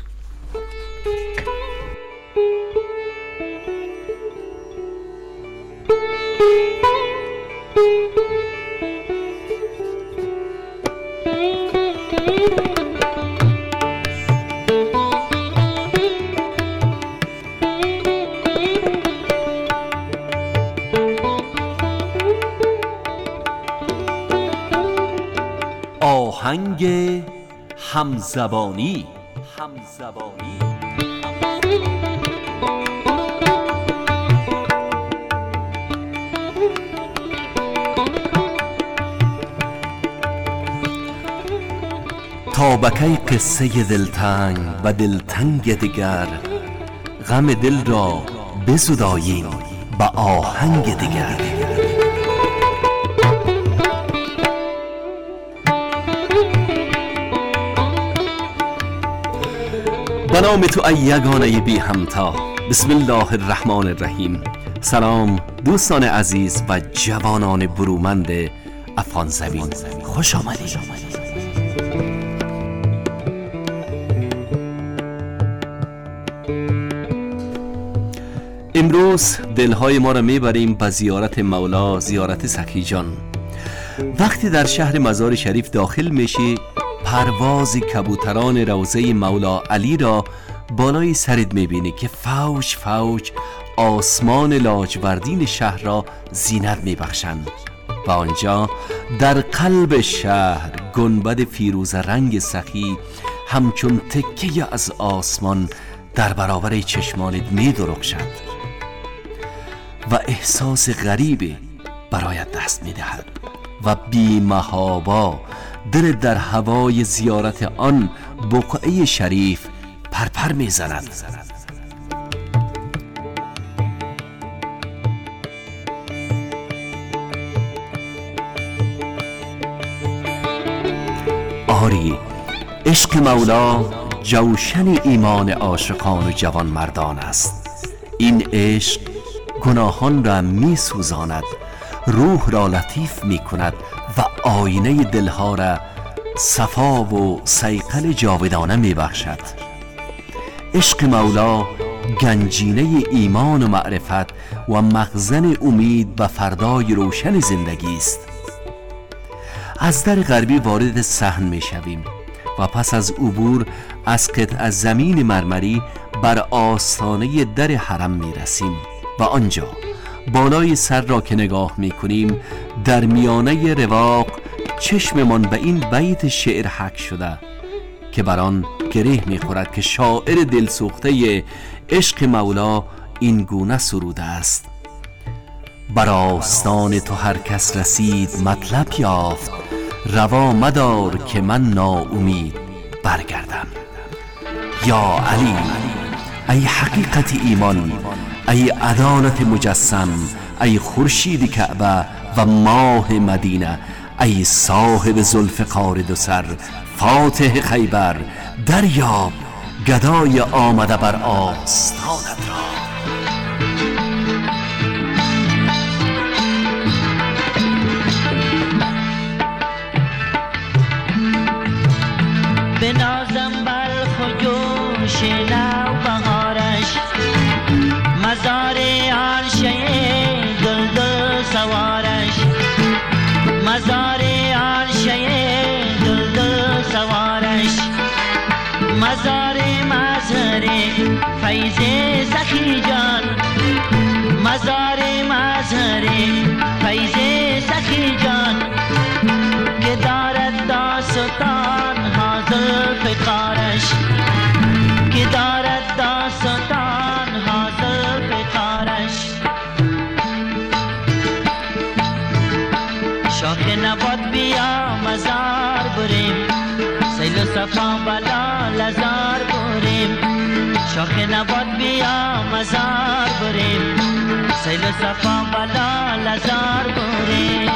آهنگ همزبانی. همزبانی تا بکی قصه دلتنگ و دلتنگ دیگر، غم دل را بزداییم با آهنگ دیگر. به نام تو ای یگانه بی همتا، بسم الله الرحمن الرحیم. سلام دوستان عزیز و جوانان برومند افغان زمین، خوش آمدید. امروز دلهای ما را میبریم به زیارت مولا، زیارت سخی جان. وقتی در شهر مزار شریف داخل میشی، پرواز کبوتران روضه مولا علی را بالای سرت میبینی که فوج فوج آسمان لاجوردین شهر را زینت میبخشند و آنجا در قلب شهر گنبد فیروز رنگ سخی همچون تکه از آسمان در برابر چشمانت میدرخشد و احساس غریبی برایت دست میدهد و بی محابا دل در هوای زیارت آن بقعه شریف پرپر میزند. آری، عشق مولا جوشن ایمان عاشقان و جوان مردان است. این عشق گناهان را می سوزاند، روح را لطیف می کند و آینه دلها را صفا و صیقل جاودانه می بخشد. عشق مولا گنجینه ایمان و معرفت و مخزن امید و فردای روشن زندگی است. از در غربی وارد صحن می شویم و پس از عبور از قطع از زمین مرمری بر آستانه در حرم می رسیم و آنجا بالای سر را که نگاه می کنیم در میانه رواق چشممان به این بیت شعر حک شده که بر آن گره می خورد که شاعر دلسوخته عشق مولا این گونه سروده است: بر آستان تو هر کس رسید مطلب یافت، روا مدار که من ناامید برگردم. یا علی، ای حقیقت ایمان، ای عدالت مجسم، ای خورشید کعبه و ماه مدینه، ای صاحب زلف قار دو سر، فاتح خیبر، دریاب گدای آمده بر آستانت را. به نازم بلخ و جوش نو بهارش، مزار عرشه دلدل سوارش، مزار عرشه دلدل مزار مظهر فیض سخی جان، مزار مظهر فیض سخی جان، که دارد داستان حاضر فقارش، که دارد داستان حاضر فقارش. شاخ نبات بیا مزار بریم، سیل و صفا بلا لزار بریم. شاخ نبات بیا مزار بریم، سیل و صفا بلا لزار بریم.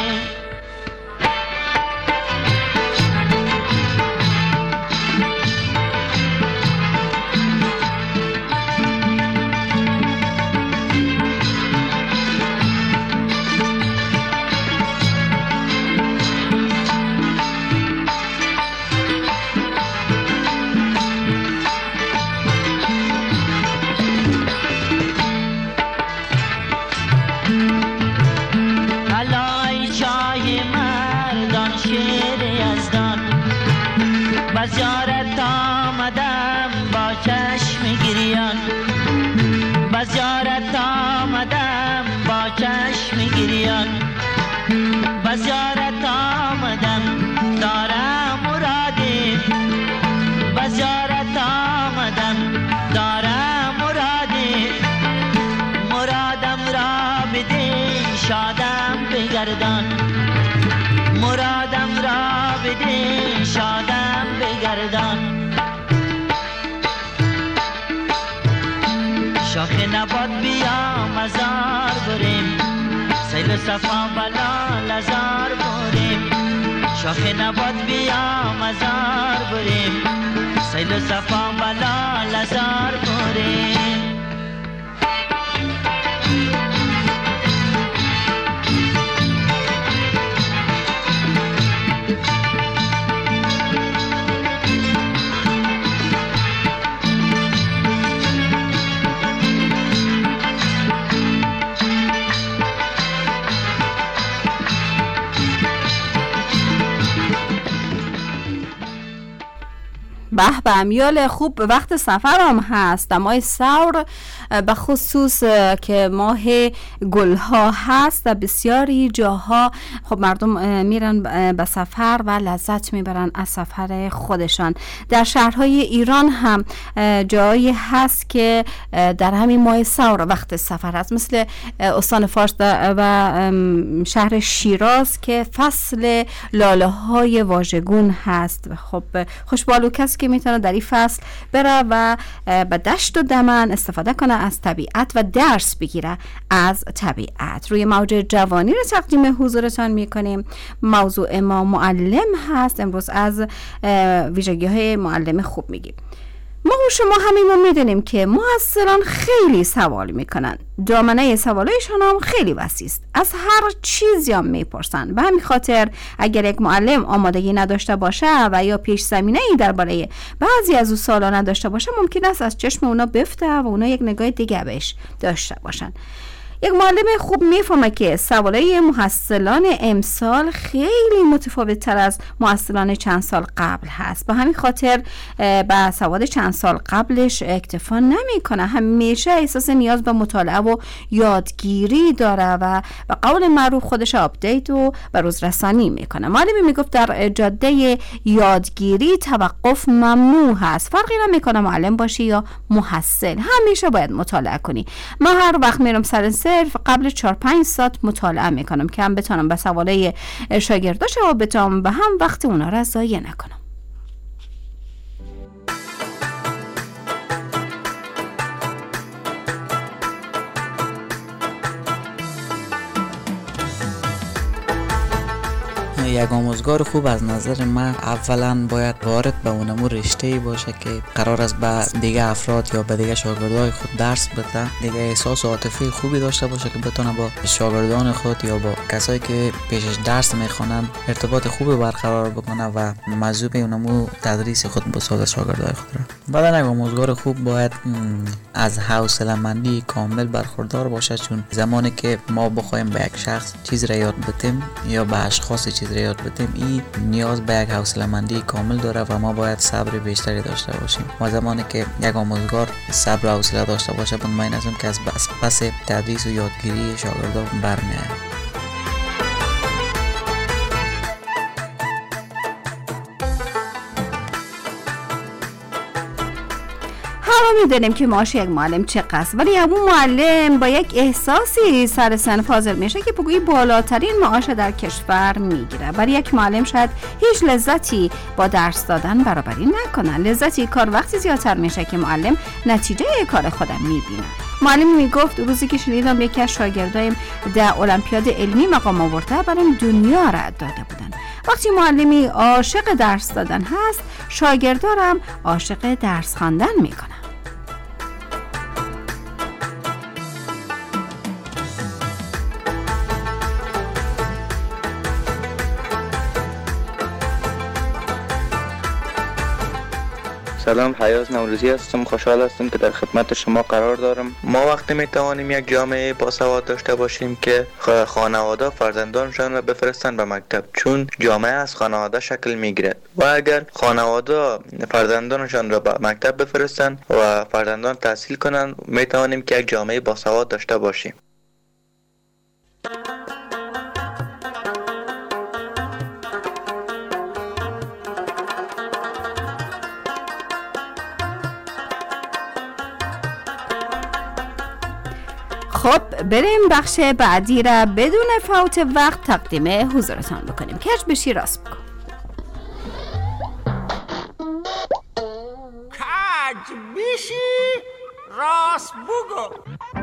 بزیارت آمدم با چشم گریان، بزیارت آمدم با چشم گریان، بزیارت آمدم دارم مرادی، بزیارت آمدم دارم مرادی. مرادم را بده شادم بگردان، مرادم را بده شادم بگردان. شاخ نبات بیا مزار بریم، سیل و صفا بلا لزار بریم. شاخ نبات بیا مزار بریم، سیل و صفا بلا لزار بریم. به به امیال خوب، وقت سفر هم هست. ماه ثور به خصوص که ماه گلها هست و بسیاری جاها خب مردم میرن به سفر و لذت میبرن از سفر خودشان. در شهرهای ایران هم جایی هست که در همین ماه ثور وقت سفر هست، مثل استان فارس و شهر شیراز که فصل لاله های واژگون هست. خب خوشبالو کسی که میتونه در این فصل بره و به دشت و دمن استفاده کنه از طبیعت و درس بگیره از طبیعت. روی موج جوانی رو تقدیم حضورتان میکنیم. موضوع ما معلم هست. امروز از ویژگی های معلم خوب میگیم. ما و شما همین میدونیم که محصلان خیلی سوال میکنن، دامنه سوالایشان هم خیلی وسیع است، از هر چیزی هم میپرسن. به همین خاطر اگر یک معلم آمادگی نداشته باشه و یا پیش زمینه ای درباره بعضی از اون سوالا نداشته باشه، ممکن است از چشم اونا بفته و اونا یک نگاه دیگه بهش داشته باشن. یک معلم خوب میفهمه که سوالای محصلان امسال خیلی متفاوت تر از محصلان چند سال قبل هست. به همین خاطر با سواد چند سال قبلش اکتفا نمیکنه، همیشه احساس نیاز به مطالعه و یادگیری داره و به قول معروف خودش آپدیت و به روز رسانی میکنه. معلمی میگفت در جاده یادگیری توقف ممنوع هست، فرقی نمیکنه معلم باشی یا محصل، همیشه باید مطالعه کنی. من هر وقت میرم سر صرف قبل چهار پنج ساعت مطالعه میکنم که هم بتونم به سوالای شاگرداش و بتونم به هم وقت اونا را ضایع نکنم. یک آموزگار خوب از نظر من اولا باید وارد به اونمو رشته‌ای باشه که قرار است به دیگه افراد یا به دیگه شاگردای خود درس بده، دیگه احساس عاطفی خوبی داشته باشه که بتونه با شاگردان خود یا با کسایی که پیشش درس میخوانن ارتباط خوبی برقرار بکنه و موضوع به اونمو تدریس خود بسازه شاگردای خود را. بعد یک آموزگار خوب باید از حوصله‌مندی کامل برخوردار باشه، چون زمانی که ما بخوایم به یک شخص چیز را یاد بدیم یا به اشخاص چیز را یاد بدیم، این نیاز به یک حوصله‌مندی کامل داره و ما باید صبر بیشتری داشته باشیم. و زمانی که یک آموزگار صبر و حوصله داشته باشه، مطمئن هستم که از پس, پس تدریس و یادگیری شاگردان برمی‌آید. ما میدونیم که معاش یک معلم چقدر، ولی همون معلم با یک احساسی سر صنف حاضر میشه که بگویی بالاترین معاش در کشور میگیره. برای یک معلم شاید هیچ لذتی با درس دادن برابری نکنه. لذتی کار وقتی زیادتر میشه که معلم نتیجه کار خودم میبینه. معلم میگفت روزی که شنیدم یکی از شاگردایم در المپیاد علمی مقام آورده، برایم دنیا را داده بودن. وقتی معلمی عاشق درس دادن هست، شاگردارم عاشق درس خواندن میکنه. سلام، حیاز نوروزی هستم. خوشحال هستم که در خدمت شما قرار دارم. ما وقتی می توانیم یک جامعه باسواد داشته باشیم که خانواده فرزندانشان را بفرستند به مکتب، چون جامعه از خانواده شکل می گیرد و اگر خانواده فرزندانشان را به مکتب بفرستند و فرزندان تحصیل کنند، می توانیم که یک جامعه باسواد داشته باشیم. خب بریم بخش بعدی را بدون فوت وقت تقدیم حضورتان بکنیم. کج بشی راست بکن. کج بشی راست بگو.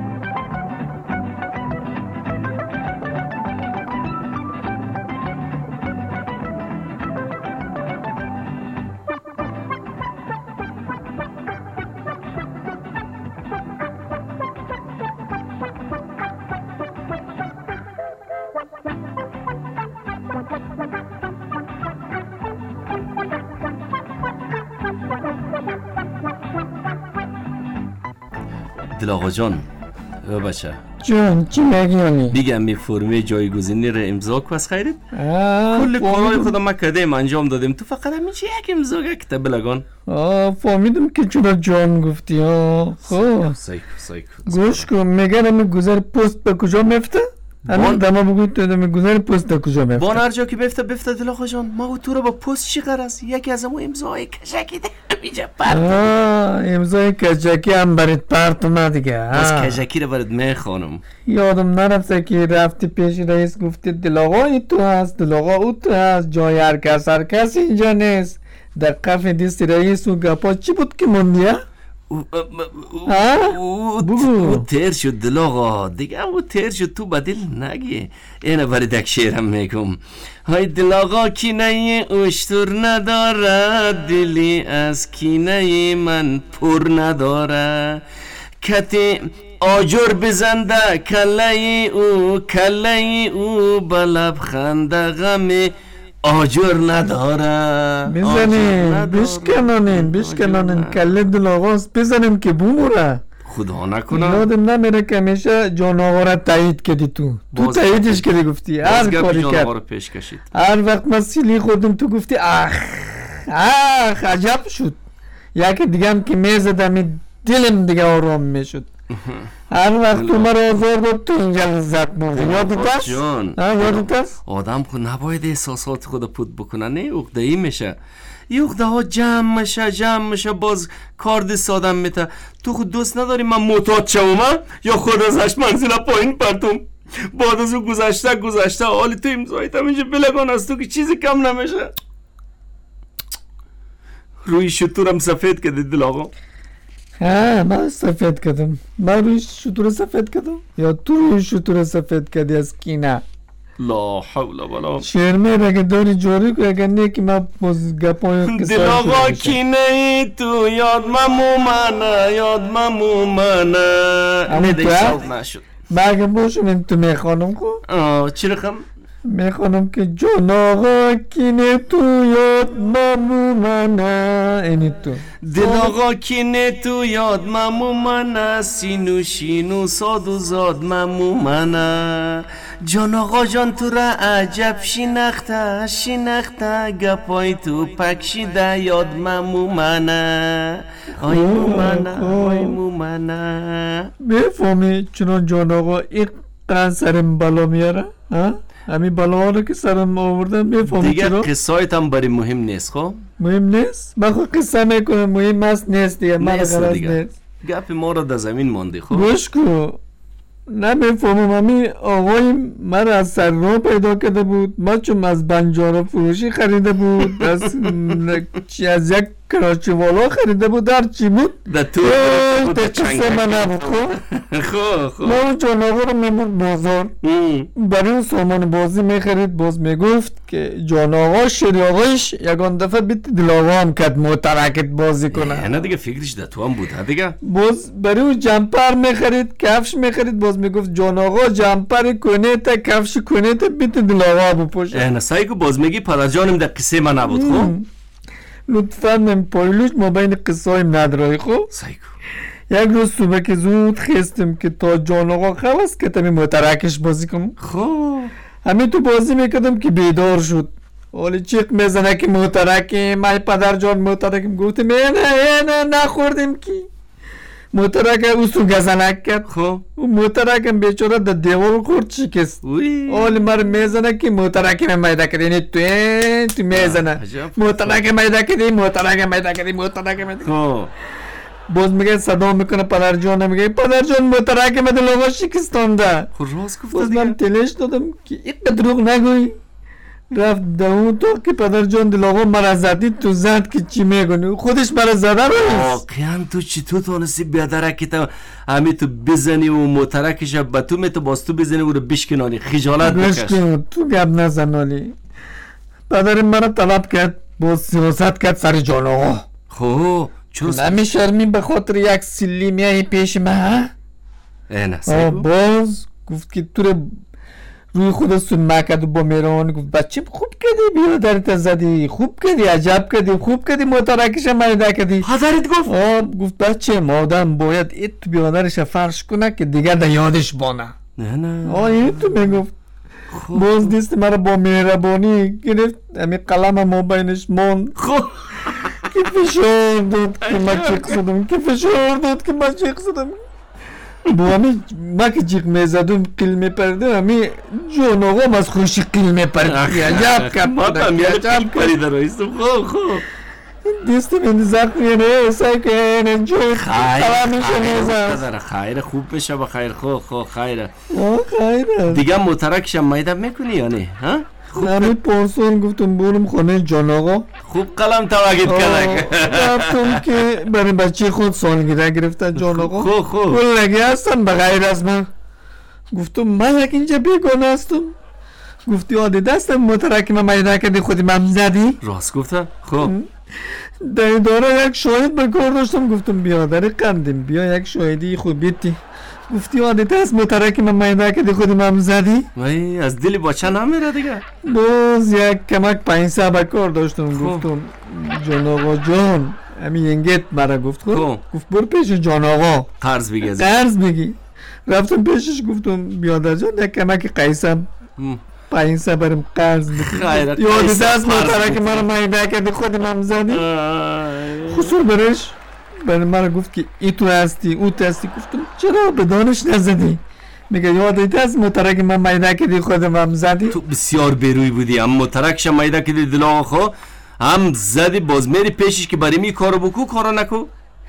دل آقا جان، او بچه جان چی میگی؟ میگم می فرمه جایگزینی رو امضا کو از خیرت؟ کل کارهای خودم ما کردیم انجام دادیم، تو فقط همین چی یک امضا گکته بلگان. آه فهمیدم که چرا جان گفتی. ها خب سایکو سایکو گوش کن، میگن همین گذر پست به کجا میفته؟ همین دما بگوی تو همین گذر پست به کجا میفته؟ بان هر جا که بفته بفته دل آقا جان. ما و تو رو با پست چی قرار؟ یکی از همون امضای کشکی ده میجا پرت. آه امضای کشکی هم برات پرت اومد دیگه. بس کشکی رو برات میخوانم. یادم نرفته که رفتی پیش رئیس گفتی دل آقا ای تو هست، دل آقا او تو هست، جای هر کس هر کس اینجا نیست. در قف دیست رئیس و گپا چی بود که موندیه؟ او تیر شد دل آقا دیگه، او تیر شد تو بدل نگی. اینه برای دک شیرم میگم. های دل آقا کینه اشتر نداره، دلی از کینه من پر نداره. کتی آجر بزنده کله او، کله او بلب خنده غم آجر نداره. بزنیم بشکنانیم بشکنانیم کله دل آقاست بزنیم که بوموره. خدا نکنه. یادم نمیره که همیشه جان آقا را تایید کردی. تو تو تاییدش کردی، گفتی هر کاری کرد پیش کشید. هر وقت من سیلی خودم تو گفتی اخ اخ عجب شد. یکی دیگه هم که میزدم دلم دیگه آرام میشد. هر وقت تو مرا آزار داد تو اینجا لذت بردی. یادت هست؟ یادت هست؟ آدم خود نباید احساسات خود پود بکنه، نه عقده‌ای میشه. یه عقده ها جمع میشه جمع میشه باز کار دست آدم میته. تو خود دوست نداری من معتاد شوم یا خود از هشت منزل پایین پرتم؟ بعد از اون گذشته گذشته حالی تو امضایت هم اینجا بلگان از تو که چیزی کم نمیشه. روی شطورم سفید کردی دل آقا. ها من سفید کردم. من روی شطور سفید کردم یا تو روی شطور سفید کردی از کینه؟ لا حول ولا شرمه اگه داری جوری که اگه نه که من باز گپای دل آقا کینه ای تو یاد ممومنه یاد ممومنه. اما تو نشد بگه باشم این تو میخوانم خب آه چی رقم؟ میخوانم که جان آقا کینه تو یاد ممو منه. اینی تو دل آقا کینه تو یاد ممو منه، سینو شینو ساد و زاد ممو منه. جان آقا جان تو را عجب شناخته شناخته، گپای تو پکشیده یاد ممو منه. آی مو منه آی مو منه. بفهمی چنان جان آقا این قن سرم بلا میاره ها؟ همین بلا رو که سرم آوردم بفهمی دیگه چرا؟ قصایت هم برای مهم نیست. خب مهم نیست؟ من خود قصه میکنم مهم است نیست دیگه. من نیست غرض دیگه. نیست. گپ ما رو در زمین مانده. خب گوش کو نمیفهمم. همین آقای من از سر رو پیدا کرده بود، ما چون از بنجارا فروشی خریده بود، از چی از یک کراچی والا خریده بود، در چی بود در تو در قصه من نبود. خب خب ما اون جان آقا رو میبود بازار، برای اون سامان بازی میخرید، باز میگفت که جان آقا شیر آقایش یکان دفعه بیت دل آقا هم کد موترکت بازی کنه. نه دیگه فکرش در تو هم بود دیگه. باز برای اون جمپر میخرید، کفش میخرید، باز میگفت جان آقا جمپر کنه تا کفش کنه تا بیت دل آقا بپوشه. نه سعی کو باز میگی پدر جانم در قصه من نبود. خب لطفاً من پایلوش ما بین قصه هایم ندارای. خب سعی کو یک روز صبح که زود خستم که تا جان آقا خواست که تمی موترکش بازی کنم. خب همین تو بازی میکردم که بیدار شد، ولی چیق میزنه که موترکی مای پدر جان موترکم. گفتم نه نه نخوردیم کی موترک اوستو گزنک کرد. خب اون موترکم بیچاره در دیوار خورد شکست. ولی مر میزنه که موترکی من میده کردی. اینی تو تو میزنه موترک میده کردی موترک میده کردی موترک میده. خب باز میگه صدا میکنه پدر جان، میگه پدر جان موترک من دلوا شکستانده. خب راست گفت. باز من تلش دادم که این دروغ نگوی. رفت دو تو که پدر جان دلاغا مرا زدی، تو زد که چی میگونی خودش مرا زده رو. واقعا تو چی تو تونستی بیادرکت همی تو بزنی و موترکش به تو می تو باز تو بزنی و رو بشکنانی خجالت بکش. تو گب نزنالی. پدر مرا طلب کرد، باز سیاست کرد سر جان آقا. خب چرا نمی شرمی به خاطر یک سیلی میایی پیش من؟ نه باز گفت که تو روی خود سنمه کرد و با میران گفت بچه خوب کردی بیادرت زدی، خوب کردی، عجب کردی، خوب کردی موترکش میده کردی. پدرت گفت؟ آه گفت بچه مادم باید ایت تو بیادرش فرش کنه که دیگر در یادش بانه. نه نه آه این تو میگفت. باز دیست مرا با مهربانی گرفت، همین قلم ما بینش مون. خب که فشار داد که من چیق زدم، که فشار داد که من چیق زدم. با همین ما که جیغ میزدم قیل میپرده، همین جان آقا از خوشی قیل میپرده. عجب کرد ما هم یه قیل پریده رایستم. خب خب دیستم این زخمی نیسته که این جوی تمامیشه نیزم. خیر خوب بشه با خیر. خب خب خیره خیره دیگه موترکش هم میده میکنی یا نه؟ همین پارسون گفتم برم خانه جان آقا. خوب قلم توقید کرده. رفتم که برای بچه خود سالگیره گرفته جان آقا. خوب خوب کل لگی هستن بغیر از من. گفتم من یک اینجا بیگانه هستم. گفتی آده دستم موترکی من میده کردی خودی من زدی؟ راست گفته؟ خب در این داره یک شاهد بکار داشتم. گفتم بیادر قندیم بیا یک شاهدی خوب بیتی. گفتی عادت است موترکی من میده کردی خودی من زدی؟ وای از دلی بچه نمیره دیگه. باز یک کمک پنسه بکار داشتم. گفتم جان آقا جان همین ینگت مرا گفت. خب گفت برو پیش جان آقا قرض بگی قرض بگی. رفتم پیشش گفتم بیادر جان یک کمک قیسم پنسه برم قرض بگی. یادت است موترکی من میده کردی خودی من زدی؟ خسور برش برای مرا گفت که ای تو هستی او تو هستی. گفتم چرا به دانش نزدی؟ میگه یادت از موترک من میده کردی خودم هم زدی؟ تو بسیار بیروی بودی. هم موترکش میده کردی دل خو هم زدی باز میری پیشش که برای می کارو بکو کارو نکو.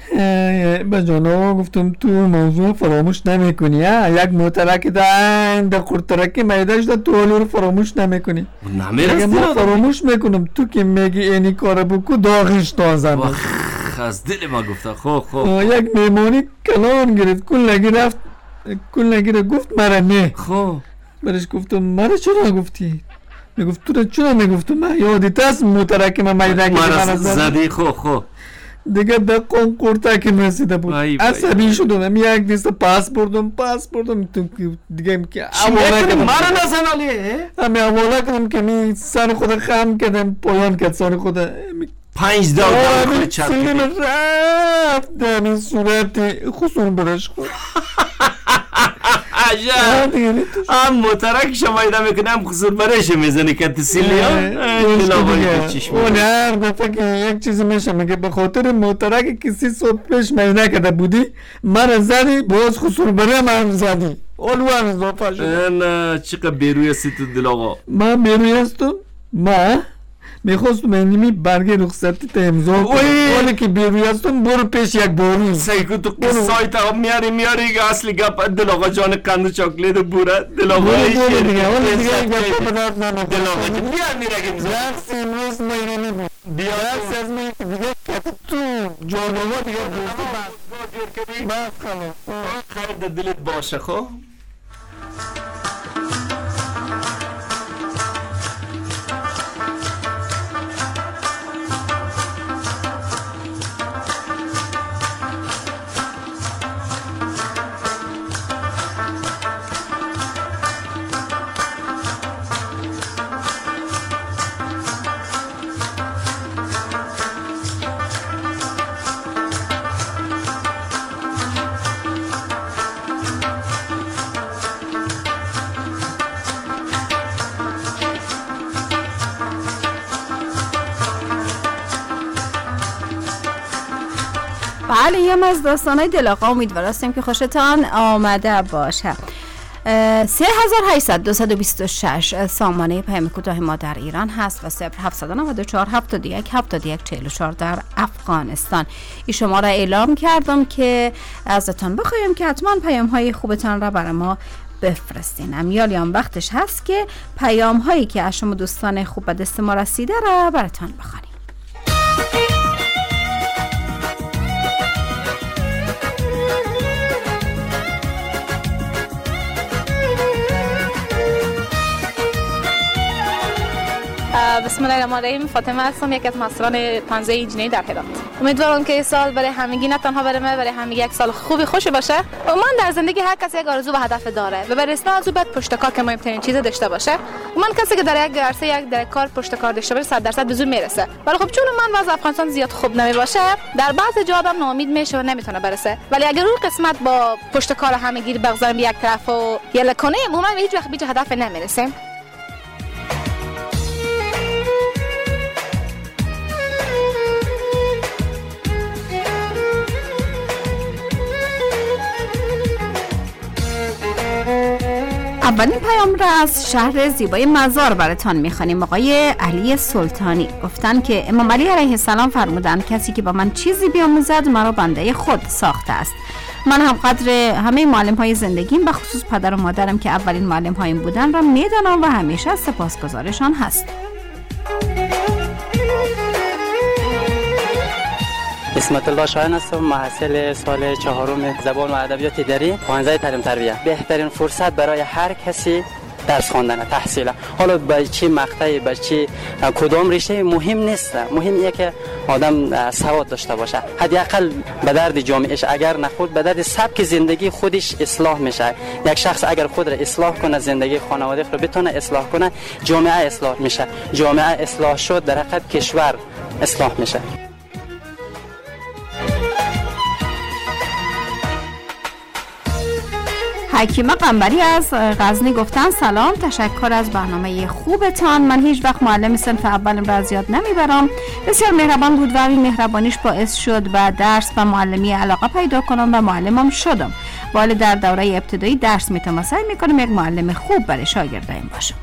به جانا گفتم تو موضوع فراموش نمی کنی. یک موترک در در قرطرکی میدهش در تو رو فراموش نمی کنی. نمیرستی من فراموش میکنم تو که میگی اینی کارو بکو داغش تازه بود. از دل ما گفته. خب خب یک میمانی کلان گرفت کل نگی رفت کل نگی رو گفت مرا نه. خب برش گفتم مرا چرا گفتی؟ میگفت تو را چرا میگفتم من یادت است موترک من میده که مرا زدی. خب خب دیگه دقیقا قرتک رسیده بود. عصبی شدم، یک دیست پاس بردم پاس بردم تو دیگه که اولا کردم مرا نزن علی همه اولا کردم که می سر خود خم کردم پایان کرد سر خود پنج دار دار خود چرد کردم رفت دمی صورت خسون برش خود عجب هم موترک شمایده میکنه هم خسور برش میزنی که تسیلی ها اون هر دفعه که یک چیزی میشه میگه به خاطر موترک کسی صبح پیش میده کده بودی من زدی باز خسور بره من زدی اولو هم اضافه شده نه چقدر بیروی هستی تو دل آقا من بیروی هستم من میخواستم اینمی برگه رخصتی تا امضا کنم ولی که بیروی هستم برو پیش یک بارون سیکو تو قصای تا میاری میاری که اصلی گپ دل آقا جان قند چاکلیت بوره دل آقا ایشی برو دیگه ولی دیگه یک گپ بدرد نمید دل آقا جان بیار میره که امضا رقص امروز میرانی بود بیار رقص از می که دیگه کت تو جانوما دیگه دوستی بس خلاص خیر در دلت باشه خب بله یم از داستانهای دل آقا امیدوار هستیم که خوشتان آمده باشه. سه هزار و هشتصد دویست و بیست و شش سامانه پیام کوتاه ما در ایران هست و صفر هفتصد و نود و چهار هفتاد و یک هفتاد و یک چهل و چهار در افغانستان. این شما را اعلام کردم که ازتان بخوایم که حتما پیام های خوبتان را برای ما بفرستین. امیالی هم وقتش هست که پیام هایی که از شما دوستان خوب به دست ما رسیده را براتان بخوانیم. بسم الله الرحمن الرحیم. فاطمه هستم، یک از مستران پانزده انجینری در هرات. امیدوارم که این سال برای همگی نه تنها برای من برای همگی یک سال خوبی خوشی باشه. و من در زندگی هر کسی یک آرزو و هدف داره و برای رسیدن از او باید پشت کار که مهمترین چیز داشته باشه. من کسی که در یک عرصه یک در کار پشت کار داشته باشه صد درصد به زور میرسه. ولی خب چون من وضع افغانستان زیاد خوب نمی باشه در بعضی جا آدم ناامید میشه و نمیتونه برسه. ولی اگر اون قسمت با پشت کار همگی بگذاریم یک طرف و یله کنیم عموما هیچ وقت به هدف نمیرسیم. اولین پیام را از شهر زیبای مزار براتان میخوانیم. آقای علی سلطانی گفتن که امام علی علیه السلام فرمودند کسی که با من چیزی بیاموزد مرا بنده خود ساخته است. من هم قدر همه معلم های زندگیم به خصوص پدر و مادرم که اولین معلم هایم بودن را میدانم و همیشه سپاسگزارشان هست. اسمت الله شاهین هستم، محصل سال چهارم زبان و ادبیات اداری پانزده تعلیم تربیت. بهترین فرصت برای هر کسی درس خواندن تحصیل، حالا به چه مقطعی به چه کدام رشته مهم نیست، مهم اینه که آدم سواد داشته باشه. حداقل به درد جامعهش اگر نخود به درد سبک زندگی خودش اصلاح میشه. یک شخص اگر خود را اصلاح کنه، زندگی خانواده خود بتونه اصلاح کنه، جامعه اصلاح میشه. جامعه اصلاح شد در حقیقت کشور اصلاح میشه. حکیمه قنبری از غزنی گفتن سلام، تشکر از برنامه خوبتان. من هیچ وقت معلم صنف اولم را زیاد نمیبرم. بسیار مهربان بود و این مهربانیش باعث شد و درس و معلمی علاقه پیدا کنم و معلمم شدم. ولی در دوره ابتدایی درس میتونم و سعی میکنم یک معلم خوب برای شاگردایم باشم.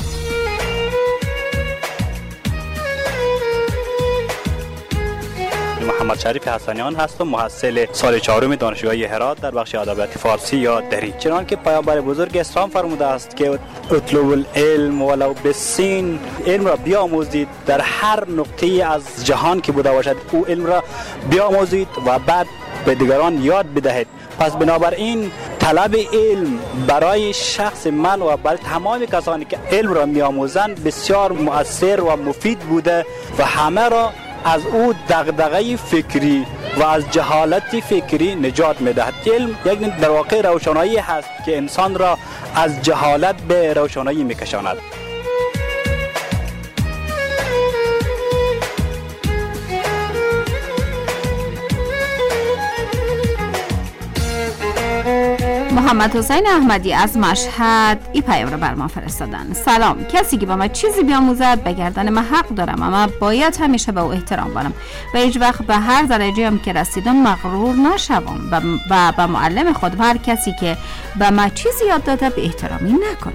محمد شریف حسنیان هستم، محصل سال چهارم دانشگاه هرات در بخش ادبیات فارسی یا دری. چنانکه پیامبر بزرگ اسلام فرموده است که اطلبوا العلم ولو بالسین، علم را بیاموزید در هر نقطه از جهان که بوده باشد، او علم را بیاموزید و بعد به دیگران یاد بدهید. پس بنابراین طلب علم برای شخص من و برای تمام کسانی که علم را میآموزند بسیار مؤثر و مفید بوده و همه را از او دغدغه فکری و از جهالت فکری نجات میدهد. علم یک در واقع روشنایی هست که انسان را از جهالت به روشنایی میکشاند. محمد حسین احمدی از مشهد این پیام رو بر ما فرستادن. سلام، کسی که با من چیزی بیاموزد به گردن من حق دارم، اما باید همیشه به او احترام کنم و هیچ وقت به هر درجه هم که رسیدم مغرور نشوم و به معلم خود و هر کسی که به من چیزی یاد داده به احترامی نکنم.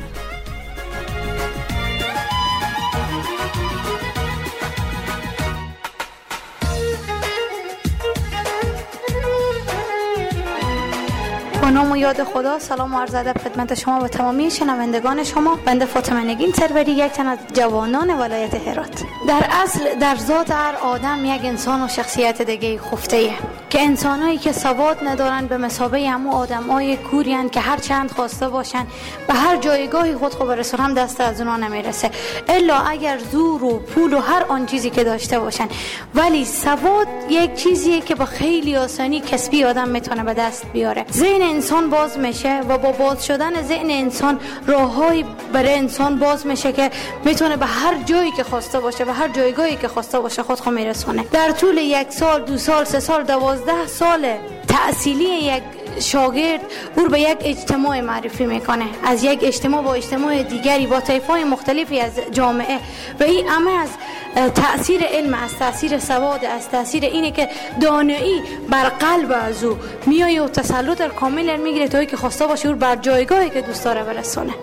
با نام و یاد خدا، سلام و عرض ادب خدمت شما و تمامی شنوندگان شما. بنده فاطمه نگین سروری، یک تن از جوانان ولایت هرات. در اصل در ذات هر آدم یک انسان و شخصیت دیگه خفته ایه که انسانایی که سواد ندارن به مثابه همو آدمای کوریان که هر چند خواسته باشن به هر جایگاهی خود خو برسونن دست از اونا نمیرسه، الا اگر زور و پول و هر آن چیزی که داشته باشن. ولی سواد یک چیزیه که با خیلی آسانی کسبی آدم میتونه به دست بیاره. ذهن انسان باز میشه و با باز شدن ذهن انسان راههایی برای انسان باز میشه که میتونه به هر جایی که خواسته باشه، به هر جایگاهی که خواسته باشه خود خو میرسونه. در طول یک سال، دو سال، سه سال، دوازده سال تحصیلی یک شاگرد او به یک اجتماع معرفی میکنه، از یک اجتماع با اجتماع دیگری با طیف‌های مختلفی از جامعه، و این همه از تأثیر علم، از تأثیر سواد، از تأثیر اینه که دانایی بر قلب از او میایه و تسلط کامل میگیره تا که خواسته باشه او بر جایگاهی که دوست داره برسونه.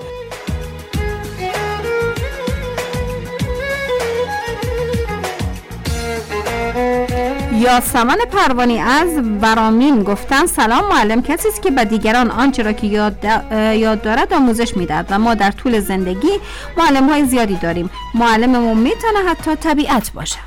یاسمن پروانی از برامین گفتن سلام معلم کسی است که به دیگران آنچه را که یاد, یاد دارد آموزش میدهد و ما در طول زندگی معلم های زیادی داریم. معلممون میتونه حتی طبیعت باشه.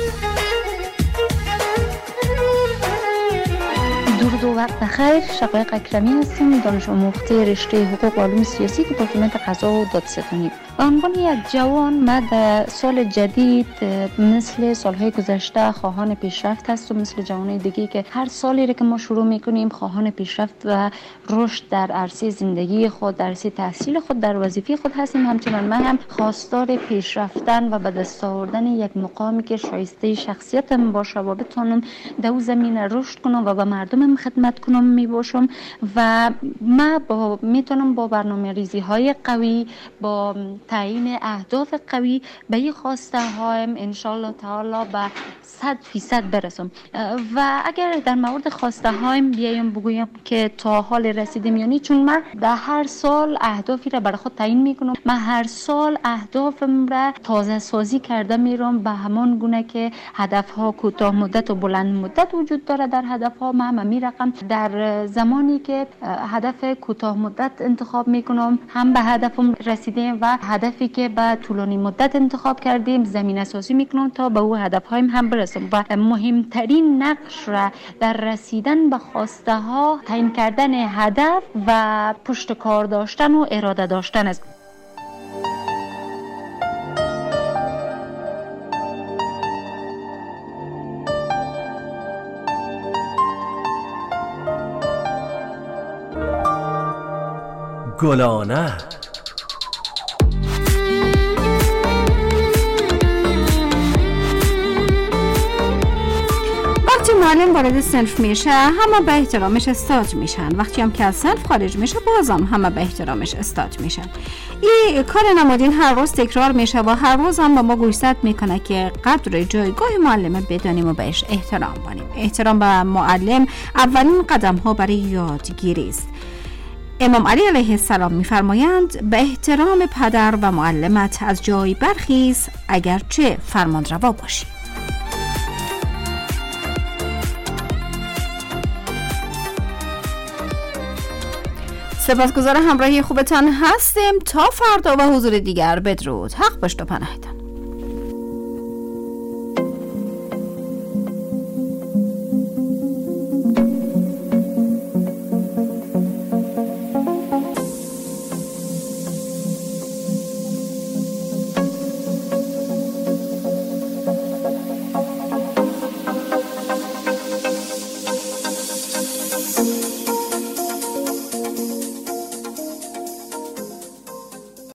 درود و وقت بخیر. شقایق اکرمی هستیم، دانش آموخته رشته حقوق و علوم سیاسی دپارتمان قضا و دادستانی. به عنوان یک جوان من در سال جدید مثل سالهای گذشته خواهان پیشرفت هستم، مثل جوانای دیگه که هر سالی را که ما شروع میکنیم خواهان پیشرفت و رشد در عرصه زندگی خود، در عرصه تحصیل خود، در وظیفه خود هستیم. همچنان من هم خواستار پیشرفتن و به دست آوردن یک مقامی که شایسته شخصیتم باشه و بتونم در اون زمینه رشد کنم و به مردمم خدمت کنم می باشم. و من با میتونم با برنامه‌ریزی های قوی، با تعیین اهداف قوی به این خواسته هایم ان شاء الله تعالی به صد فیصد برسم. و اگر در مورد خواسته هایم بیایم بگویم که تا حال رسیدم یعنی، چون من در هر سال اهدافی را برای خود تعیین میکنم، من هر سال اهدافم را تازه سازی کرده میرم به همان گونه که هدف ها کوتاه مدت و بلند مدت وجود داره. در هدف ها من میرقم در زمانی که هدف کوتاه مدت انتخاب میکنم هم به هدفم رسیدم و هدفی که به طولانی مدت انتخاب کردیم زمینه سازی میکنم تا به او هدف هایم هم برسم. و مهمترین نقش را در رسیدن به خواسته ها تعیین کردن هدف و پشت کار داشتن و اراده داشتن است. گلانه وقتی معلم وارد صنف میشه همه به احترامش استاد میشن، وقتی هم که از صنف خارج میشه بازم همه به احترامش استاد میشن. این کار نمادین هر روز تکرار میشه و هر روز هم با ما گوشزد میکنه که قدر جایگاه معلم بدانیم و بهش احترام کنیم. احترام به معلم اولین قدم ها برای یادگیری است. امام علی علیه السلام میفرمایند به احترام پدر و معلمت از جای برخیز اگرچه فرمانروا باشی. سپاسگزار همراهی خوبتان هستیم. تا فردا و حضور دیگر بدرود. حق باش و پناهتان.